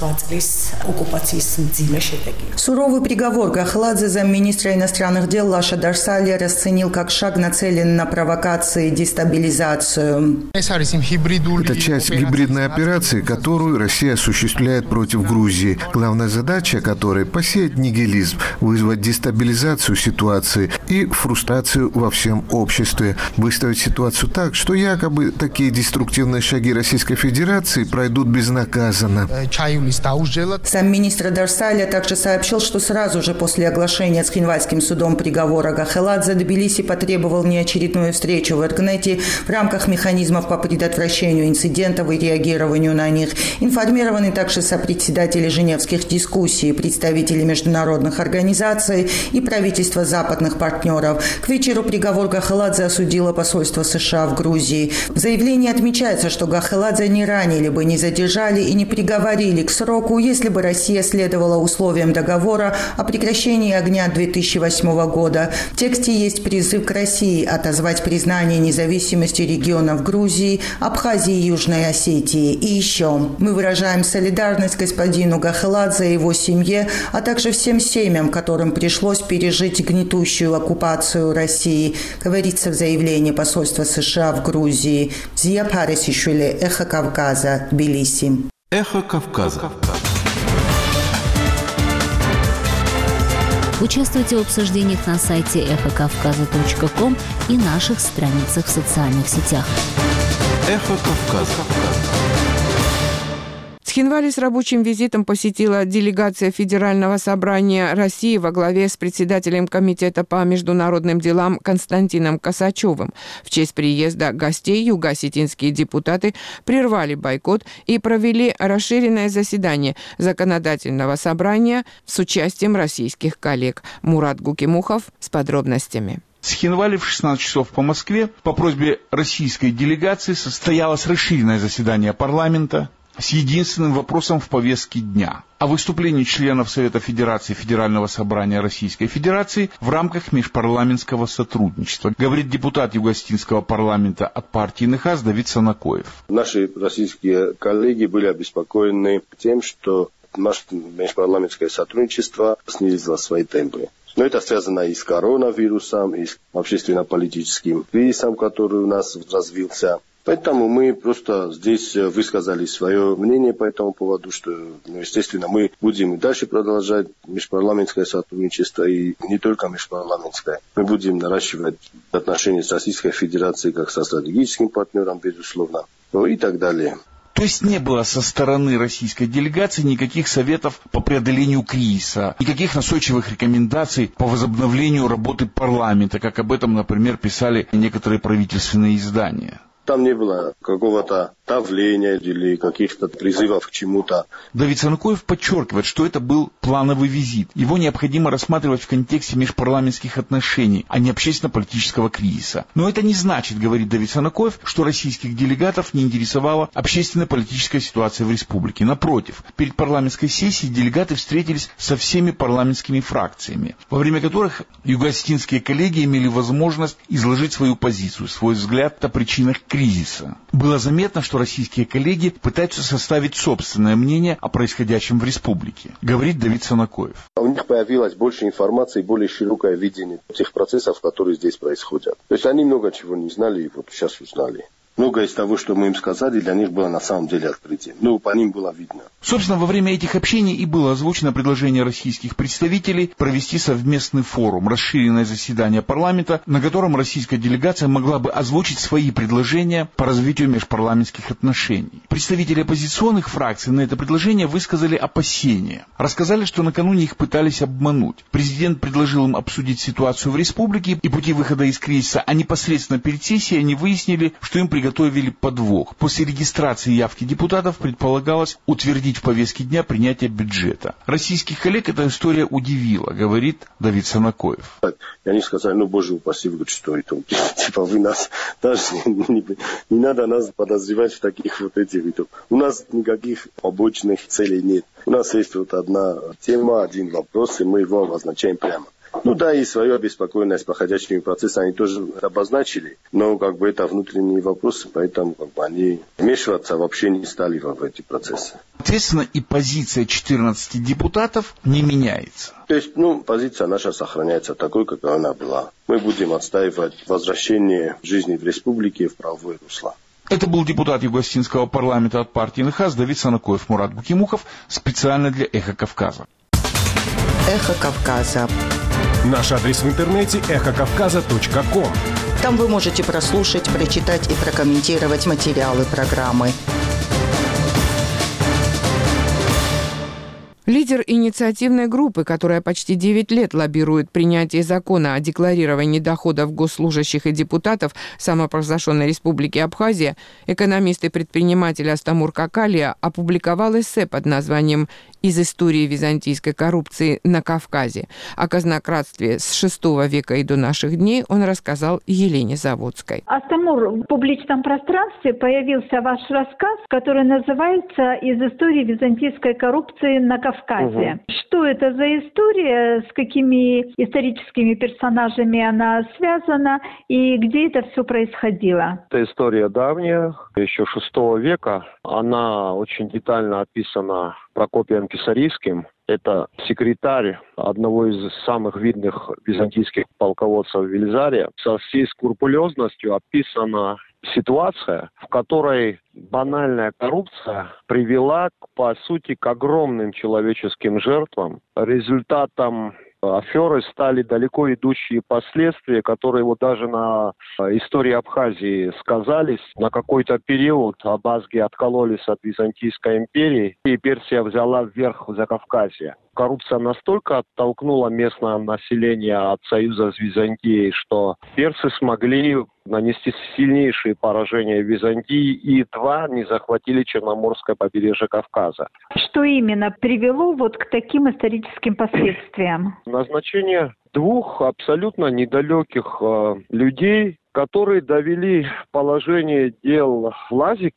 Суровый приговор Гахеладзе замминистра иностранных дел Лаша Дарсалия расценил как шаг, нацеленный на провокации и дестабилизацию. Это часть гибридной операции, которую Россия осуществляет против Грузии. Главная задача которой – посеять нигилизм, вызвать дестабилизацию ситуации и фрустрацию во всем обществе, выставить ситуацию так, что якобы такие деструктивные шаги Российской Федерации пройдут безнаказанно. Замминистра Дарсалия также сообщил, что сразу же после оглашения Цхинвальским судом приговора Гахеладзе Тбилиси потребовал неочередную встречу в Эргнете в рамках механизмов по предотвращению инцидентов и реагированию на них. Информированы также сопредседатели женевских дискуссий, представители международных организаций и правительства западных партнеров. К вечеру приговор Гахеладзе осудило посольство США в Грузии. В заявлении отмечается, что Гахеладзе не ранили бы, не задержали и не приговорили к сроку, если бы Россия следовала условиям договора о прекращении огня 2008 года. В тексте есть призыв к России отозвать признание независимости регионов Грузии, Абхазии и Южной Осетии. И еще мы выражаем солидарность господину Гахеладзе и его семье, а также всем семьям, которым пришлось пережить гнетущую оккупацию России, говорится в заявлении посольства США в Грузии. Зия Парисишвили, Эхо Кавказа, Тбилиси. Эхо Кавказа. Участвуйте в обсуждениях на сайте эхокавказа.ком и наших страницах в социальных сетях. Эхо Кавказа. Цхинвали с рабочим визитом посетила делегация Федерального собрания России во главе с председателем Комитета по международным делам Константином Косачевым. В честь приезда гостей юго-осетинские депутаты прервали бойкот и провели расширенное заседание законодательного собрания с участием российских коллег. Мурат Гукимухов с подробностями. В Цхинвале в 16 часов по Москве по просьбе российской делегации состоялось расширенное заседание парламента. с единственным вопросом в повестке дня – о выступлении членов Совета Федерации Федерального собрания Российской Федерации в рамках межпарламентского сотрудничества, говорит депутат Юго-Осетинского парламента от партии НХАС Давид Санакоев. Наши российские коллеги были обеспокоены тем, что наше межпарламентское сотрудничество снизило свои темпы. Но это связано и с коронавирусом, и с общественно-политическим кризисом, который у нас развился. Поэтому мы просто здесь высказали свое мнение по этому поводу, что, естественно, мы будем и дальше продолжать межпарламентское сотрудничество, и не только межпарламентское. Мы будем наращивать отношения с Российской Федерацией как со стратегическим партнером, безусловно, и так далее. То есть не было со стороны российской делегации никаких советов по преодолению кризиса, никаких настойчивых рекомендаций по возобновлению работы парламента, как об этом, например, писали некоторые правительственные издания. Там не было какого-то давления или каких-то призывов к чему-то. Давид Санакоев подчеркивает, что это был плановый визит. Его необходимо рассматривать в контексте межпарламентских отношений, а не общественно-политического кризиса. Но это не значит, говорит Давид Санакоев, что российских делегатов не интересовала общественно-политическая ситуация в республике. Напротив, перед парламентской сессией делегаты встретились со всеми парламентскими фракциями, во время которых юго-осетинские коллеги имели возможность изложить свою позицию, свой взгляд о причинах кризиса. Было заметно, что российские коллеги пытаются составить собственное мнение о происходящем в республике, говорит Давид Санакоев. У них появилось больше информации, более широкое видение тех процессов, которые здесь происходят. То есть они много чего не знали и вот сейчас узнали. Многое из того, что мы им сказали, для них было на самом деле открытием. По ним было видно. Собственно, во время этих общений и было озвучено предложение российских представителей провести совместный форум, расширенное заседание парламента, на котором российская делегация могла бы озвучить свои предложения по развитию межпарламентских отношений. Представители оппозиционных фракций на это предложение высказали опасения. Рассказали, что накануне их пытались обмануть. Президент предложил им обсудить ситуацию в республике и пути выхода из кризиса, а непосредственно перед сессией они выяснили, что им приготовили подвох. После регистрации явки депутатов предполагалось утвердить в повестке дня принятие бюджета. Российских коллег эта история удивила, говорит Давид Санакоев. И они сказали, боже упаси, что это, вы нас, даже не надо нас подозревать в таких вот этих. У нас никаких побочных целей нет. У нас есть вот одна тема, один вопрос, и мы его обозначаем прямо. И свою обеспокоенность проходящими процессами они тоже обозначили, но это внутренние вопросы, поэтому они вмешиваться вообще не стали в эти процессы. Соответственно, и позиция 14 депутатов не меняется. То есть, позиция наша сохраняется такой, как она была. Мы будем отстаивать возвращение жизни в республике в правовое русло. Это был депутат Юго-Осетинского парламента от партии НХАС Давид Санакоев. Мурат Букимухов специально для «Эхо Кавказа». «Эхо Кавказа». Наш адрес в интернете эхокавказа.ком. Там вы можете прослушать, прочитать и прокомментировать материалы программы. Лидер инициативной группы, которая почти 9 лет лоббирует принятие закона о декларировании доходов госслужащих и депутатов самопровозглашенной республики Абхазия, экономист и предприниматель Астамур Какалия опубликовал эссе под названием «Из истории византийской коррупции на Кавказе». О казнократстве с VI века и до наших дней он рассказал Елене Заводской. Астамур, в публичном пространстве появился ваш рассказ, который называется «Из истории византийской коррупции на Кавказе». Что это за история, с какими историческими персонажами она связана и где это все происходило? Это история давняя, еще VI века. Она очень детально описана Прокопием Кесарийским. Это секретарь одного из самых видных византийских полководцев Велизария. Со всей скрупулезностью описана ситуация, в которой банальная коррупция привела, по сути, к огромным человеческим жертвам. Результатом аферы стали далеко идущие последствия, которые даже на истории Абхазии сказались. На какой-то период абазги откололись от Византийской империи, и Персия взяла вверх Закавказье. Коррупция настолько оттолкнула местное население от союза с Византией, что персы смогли нанести сильнейшие поражения Византии и едва не захватили Черноморское побережье Кавказа. Что именно привело к таким историческим последствиям? Назначение двух абсолютно недалеких людей, которые довели положение дел в Лазике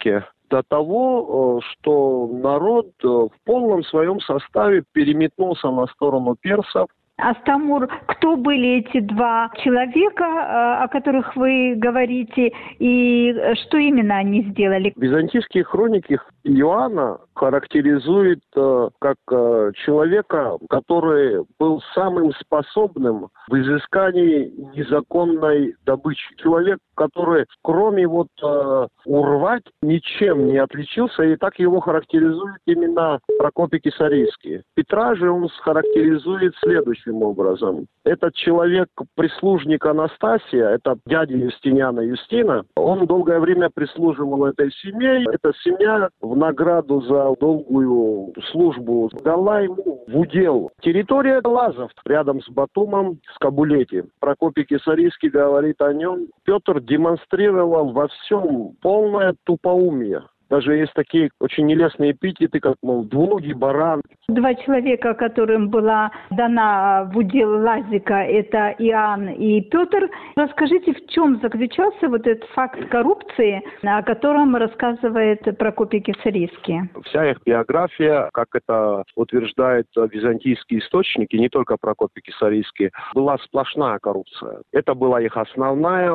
до того, что народ в полном своем составе переметнулся на сторону персов. Астамур, кто были эти два человека, о которых вы говорите, и что именно они сделали? Византийские хроники Иоанна характеризуют как человека, который был самым способным в изыскании незаконной добычи. Человек, который кроме урвать ничем не отличился, и так его характеризует именно Прокопий Кисарийский. Петра же он характеризует следующим образом. Этот человек, прислужник Анастасия, это дядя Юстиниана Юстина, он долгое время прислуживал этой семье. Эта семья в награду за долгую службу дала ему в удел территория Лазов рядом с Батумом, с Кабулети. Прокопий Кисарийский говорит о нем. Петр демонстрировал во всем полное тупоумие. Даже есть такие очень нелестные эпитеты, как, двуногий баран. Два человека, которым была дана в удел Лазика, это Иоанн и Петр. Расскажите, в чем заключался этот факт коррупции, о котором рассказывает Прокопий Кисарийский? Вся их биография, как это утверждают византийские источники, не только Прокопий Кисарийский, была сплошная коррупция. Это была их основная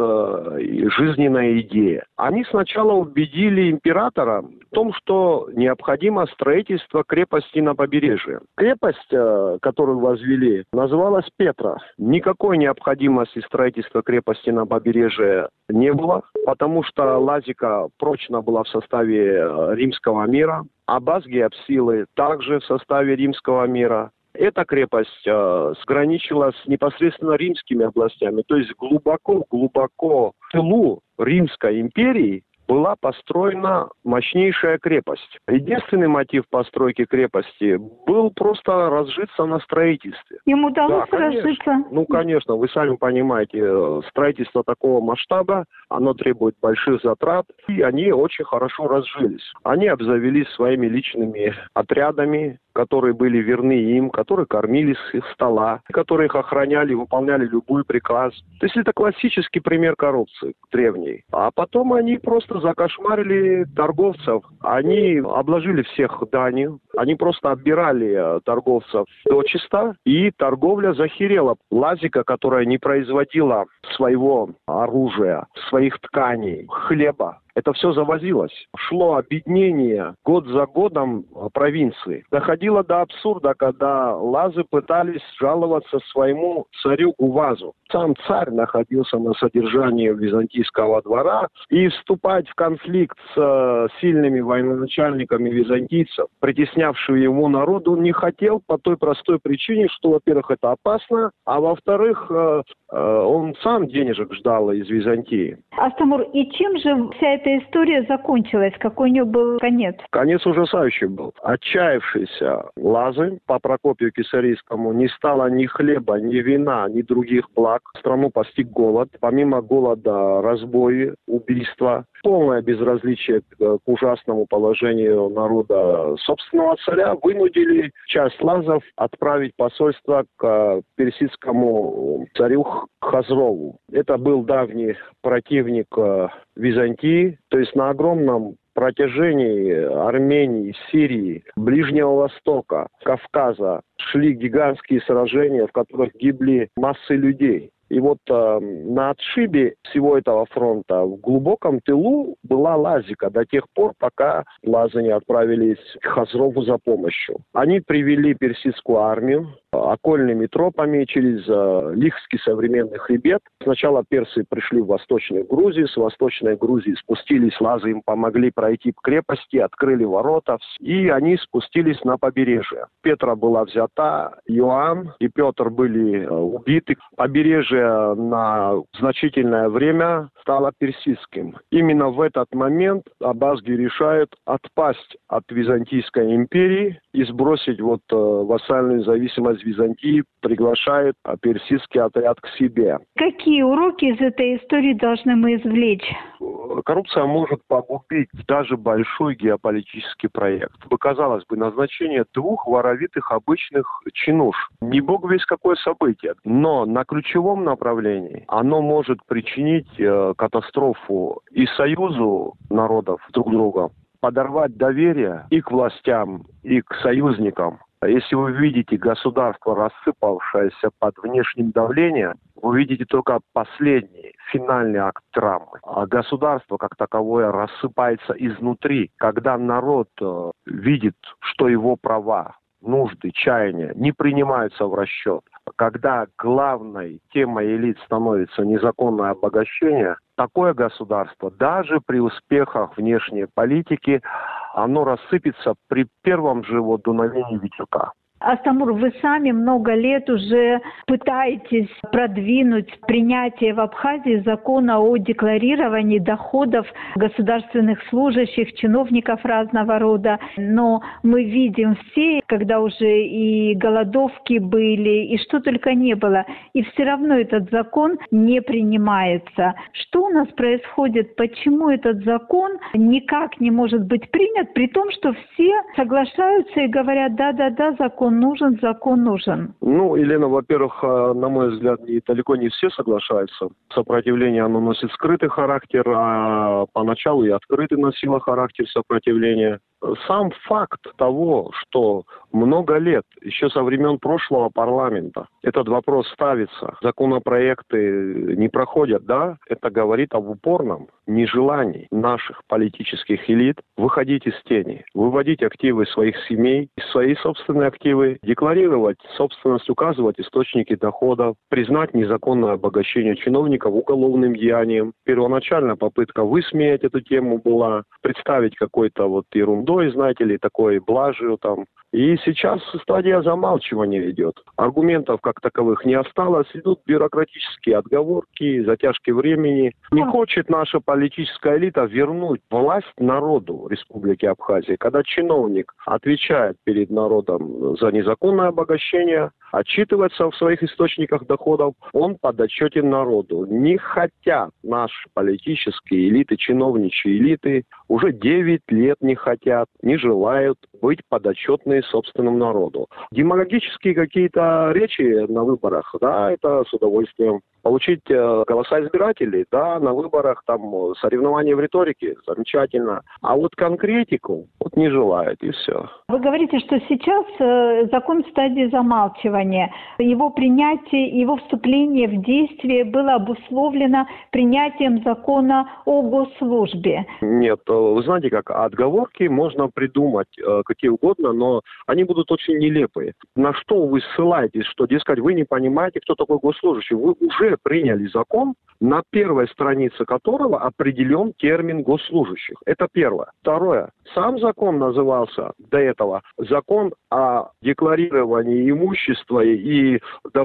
жизненная идея. Они сначала убедили императора в том, что необходимо строительство крепости на побережье. Крепость, которую возвели, называлась Петра. Никакой необходимости строительства крепости на побережье не было, потому что Лазика прочно была в составе римского мира, а Базги-Апсилы также в составе римского мира. Эта крепость сграничила с непосредственно римскими областями, то есть глубоко в тылу Римской империи была построена мощнейшая крепость. Единственный мотив постройки крепости был просто разжиться на строительстве. Им удалось разжиться? Конечно, вы сами понимаете, строительство такого масштаба, оно требует больших затрат, и они очень хорошо разжились. Они обзавелись своими личными отрядами, которые были верны им, которые кормили с их стола, которые их охраняли, выполняли любой приказ. То есть это классический пример коррупции древней. А потом они просто закошмарили торговцев. Они обложили всех данью. Они просто оббирали торговцев дочисто, и торговля захерела. Лазика, которая не производила своего оружия, своих тканей, хлеба, это все завозилось. Шло объединение год за годом провинции. Доходило до абсурда, когда лазы пытались жаловаться своему царю Гувазу. Сам царь находился на содержании византийского двора, и вступать в конфликт с сильными военачальниками византийцев, притеснявшими ему народ, он не хотел по той простой причине, что, во-первых, это опасно, а во-вторых, он сам денежек ждал из Византии. Астамур, и чем же вся эта история закончилась? Какой у нее был конец? Конец ужасающий был. Отчаявшиеся лазы по Прокопию Кисарийскому не стало ни хлеба, ни вина, ни других благ. Страну постиг голод. Помимо голода, разбои, убийства, полное безразличие к ужасному положению народа собственного царя вынудили часть лазов отправить посольство к персидскому царю Хазрову. Это был давний противник Византии, то есть на огромном протяжении Армении, Сирии, Ближнего Востока, Кавказа шли гигантские сражения, в которых гибли массы людей. И на отшибе всего этого фронта, в глубоком тылу, была Лазика до тех пор, пока лазы не отправились к Хазрову за помощью. Они привели персидскую армию окольными тропами через Лихский современный хребет. Сначала персы пришли в Восточную Грузию, с Восточной Грузии спустились лазы, им помогли пройти к крепости, открыли ворота, и они спустились на побережье. Петра была взята, Иоанн и Петр были убиты. Побережье на значительное время стало персидским. Именно в этот момент абазги решают отпасть от Византийской империи и сбросить вассальную зависимость Византии, приглашают персидский отряд к себе. Какие уроки из этой истории должны мы извлечь? коррупция может погубить даже большой геополитический проект. Казалось бы, назначение 2 воровитых обычных чинуш. Не бог весь какое событие. Но на ключевом направлении оно может причинить катастрофу и союзу народов друг друга, подорвать доверие и к властям, и к союзникам. Если вы видите государство, рассыпавшееся под внешним давлением, вы видите только последний, финальный акт травмы. А государство как таковое рассыпается изнутри, когда народ видит, что его права, нужды, чаяния не принимаются в расчет. Когда главной темой элит становится незаконное обогащение, такое государство, даже при успехах внешней политики, оно рассыпется при первом же его дуновении ветерка. Астамур, вы сами много лет уже пытаетесь продвинуть принятие в Абхазии закона о декларировании доходов государственных служащих, чиновников разного рода. Но мы видим все, когда уже и голодовки были, и что только не было, и все равно этот закон не принимается. Что у нас происходит? Почему этот закон никак не может быть принят, при том, что все соглашаются и говорят, да-да-да, закон нужен. Ну, Елена, во-первых, на мой взгляд, далеко не все соглашаются. Сопротивление, оно носит скрытый характер, а поначалу и открытый носило характер сопротивления. Сам факт того, что много лет, еще со времен прошлого парламента, этот вопрос ставится, законопроекты не проходят, да, это говорит об упорном нежелании наших политических элит выходить из тени, выводить активы своих семей, свои собственные активы, декларировать собственность, указывать источники доходов, признать незаконное обогащение чиновников уголовным деянием. Первоначально попытка высмеять эту тему была, представить какой-то вот ерундой, знаете ли, такой блажью там. И сейчас стадия замалчивания идет. Аргументов как таковых не осталось. Идут бюрократические отговорки, затяжки времени. Не хочет наша политическая элита вернуть власть народу Республики Абхазия. Когда чиновник отвечает перед народом за незаконное обогащение, отчитывается в своих источниках доходов, он подотчетен народу. Не хотят наши политические элиты, чиновничьи элиты, уже 9 лет не хотят, не желают быть подотчетны собственному народу. Демагогические какие-то речи на выборах, да, это с удовольствием. Получить голоса избирателей, да, на выборах, там, соревнования в риторике, замечательно. А вот конкретику вот не желают, и все. Вы говорите, что сейчас закон в стадии замалчивания. Его принятие, его вступление в действие было обусловлено принятием закона о госслужбе. Нет, вы знаете как, отговорки можно придумать какие угодно, но они будут очень нелепые. На что вы ссылаетесь, что, дескать, вы не понимаете, кто такой госслужащий? Вы уже приняли закон, на первой странице которого определен термин госслужащих. Это первое. Второе. Сам закон назывался до этого закон о декларировании имущества и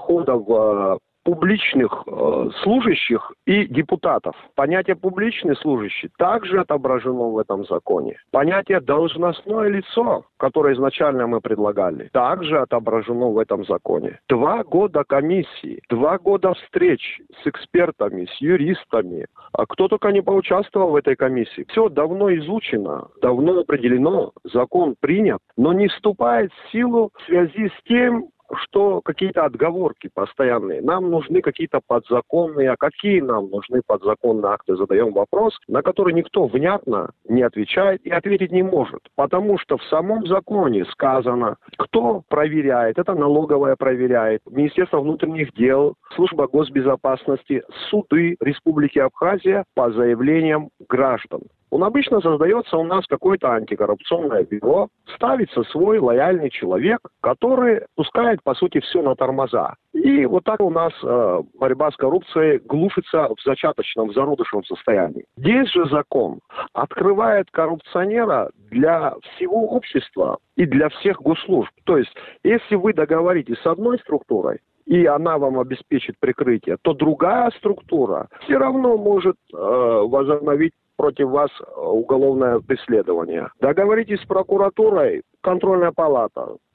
доходов публичных служащих и депутатов. Понятие «публичный служащий» также отображено в этом законе. Понятие «должностное лицо», которое изначально мы предлагали, также отображено в этом законе. 2 года комиссии, 2 года встреч с экспертами, с юристами. А кто только не поучаствовал в этой комиссии. Все давно изучено, давно определено, закон принят, но не вступает в силу в связи с тем, что какие-то отговорки постоянные. Нам нужны какие-то подзаконные, а какие нам нужны подзаконные акты? Задаем вопрос, на который никто внятно не отвечает и ответить не может. Потому что в самом законе сказано, кто проверяет. Это налоговая проверяет, Министерство внутренних дел, Служба госбезопасности, суды Республики Абхазия по заявлениям граждан. Обычно создается у нас какое-то антикоррупционное бюро, ставится свой лояльный человек, который пускает, по сути, все на тормоза. И вот так у нас борьба с коррупцией глушится в зачаточном, в зародышевом состоянии. Здесь же закон открывает коррупционера для всего общества и для всех госслужб. То есть, если вы договоритесь с одной структурой, и она вам обеспечит прикрытие, то другая структура все равно может возобновить против вас уголовное преследование. Договоритесь с прокуратурой, контрольная палата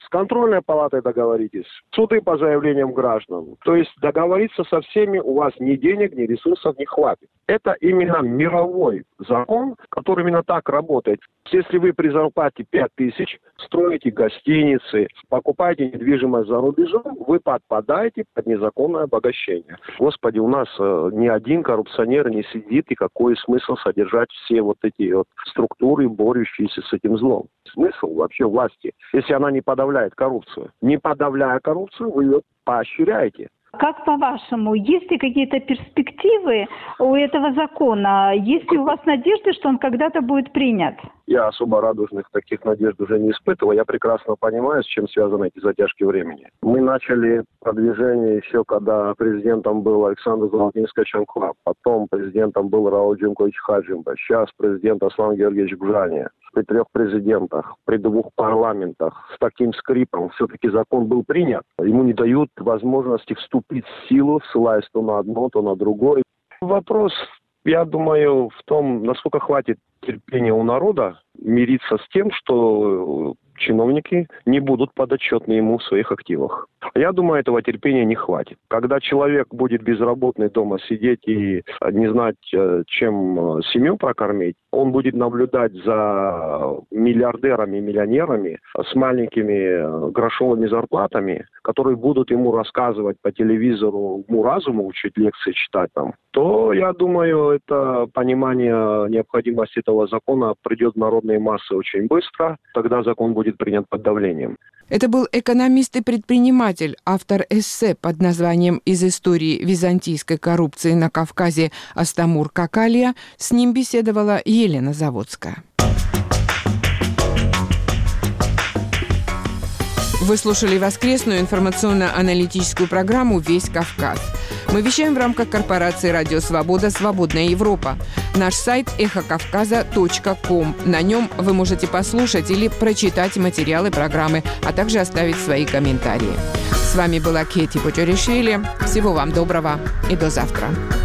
С контрольной палатой договоритесь, суды по заявлениям граждан. То есть договориться со всеми у вас ни денег, ни ресурсов не хватит. Это именно мировой закон, который именно так работает. Если вы при зарплате 5000 строите гостиницы, покупаете недвижимость за рубежом, вы подпадаете под незаконное обогащение. Господи, у нас ни один коррупционер не сидит, и какой смысл содержать все вот эти вот структуры, борющиеся с этим злом? Смысл вообще власти, если она не подавляет коррупцию? Не подавляя коррупцию, вы ее поощряете. Как по-вашему, есть ли какие-то перспективы у этого закона? Есть ли у вас надежды, что он когда-то будет принят? Я особо радужных таких надежд уже не испытываю. Я прекрасно понимаю, с чем связаны эти задержки времени. Мы начали продвижение еще, когда президентом был Александр Золотинский-Чанква. Потом президентом был Рауль Джимкович Хаджимба. Сейчас президент Аслан Георгиевич Бжания. При 3 президентах, при 2 парламентах с таким скрипом все-таки закон был принят. Ему не дают возможности вступить в силу, ссылаясь то на одно, то на другое. Вопрос, я думаю, в том, насколько хватит терпения у народа мириться с тем, что чиновники не будут подотчетны ему в своих активах. Я думаю, этого терпения не хватит. Когда человек будет безработный дома сидеть и не знать, чем семью прокормить, он будет наблюдать за миллиардерами, миллионерами с маленькими грошовыми зарплатами, которые будут ему рассказывать по телевизору, разуму учить, лекции читать там, то, я думаю, это понимание необходимости этого закона придет в народные массы очень быстро. Тогда закон будет принят под давлением. Это был экономист и предприниматель, автор эссе под названием «Из истории византийской коррупции на Кавказе» Астамур Какалия. С ним беседовала Елена Заводская. Вы слушали воскресную информационно-аналитическую программу «Весь Кавказ». Мы вещаем в рамках корпорации «Радио Свобода. Свободная Европа». Наш сайт эхокавказа.ком. На нем вы можете послушать или прочитать материалы программы, а также оставить свои комментарии. С вами была Кети Потёришвили. Всего вам доброго и до завтра.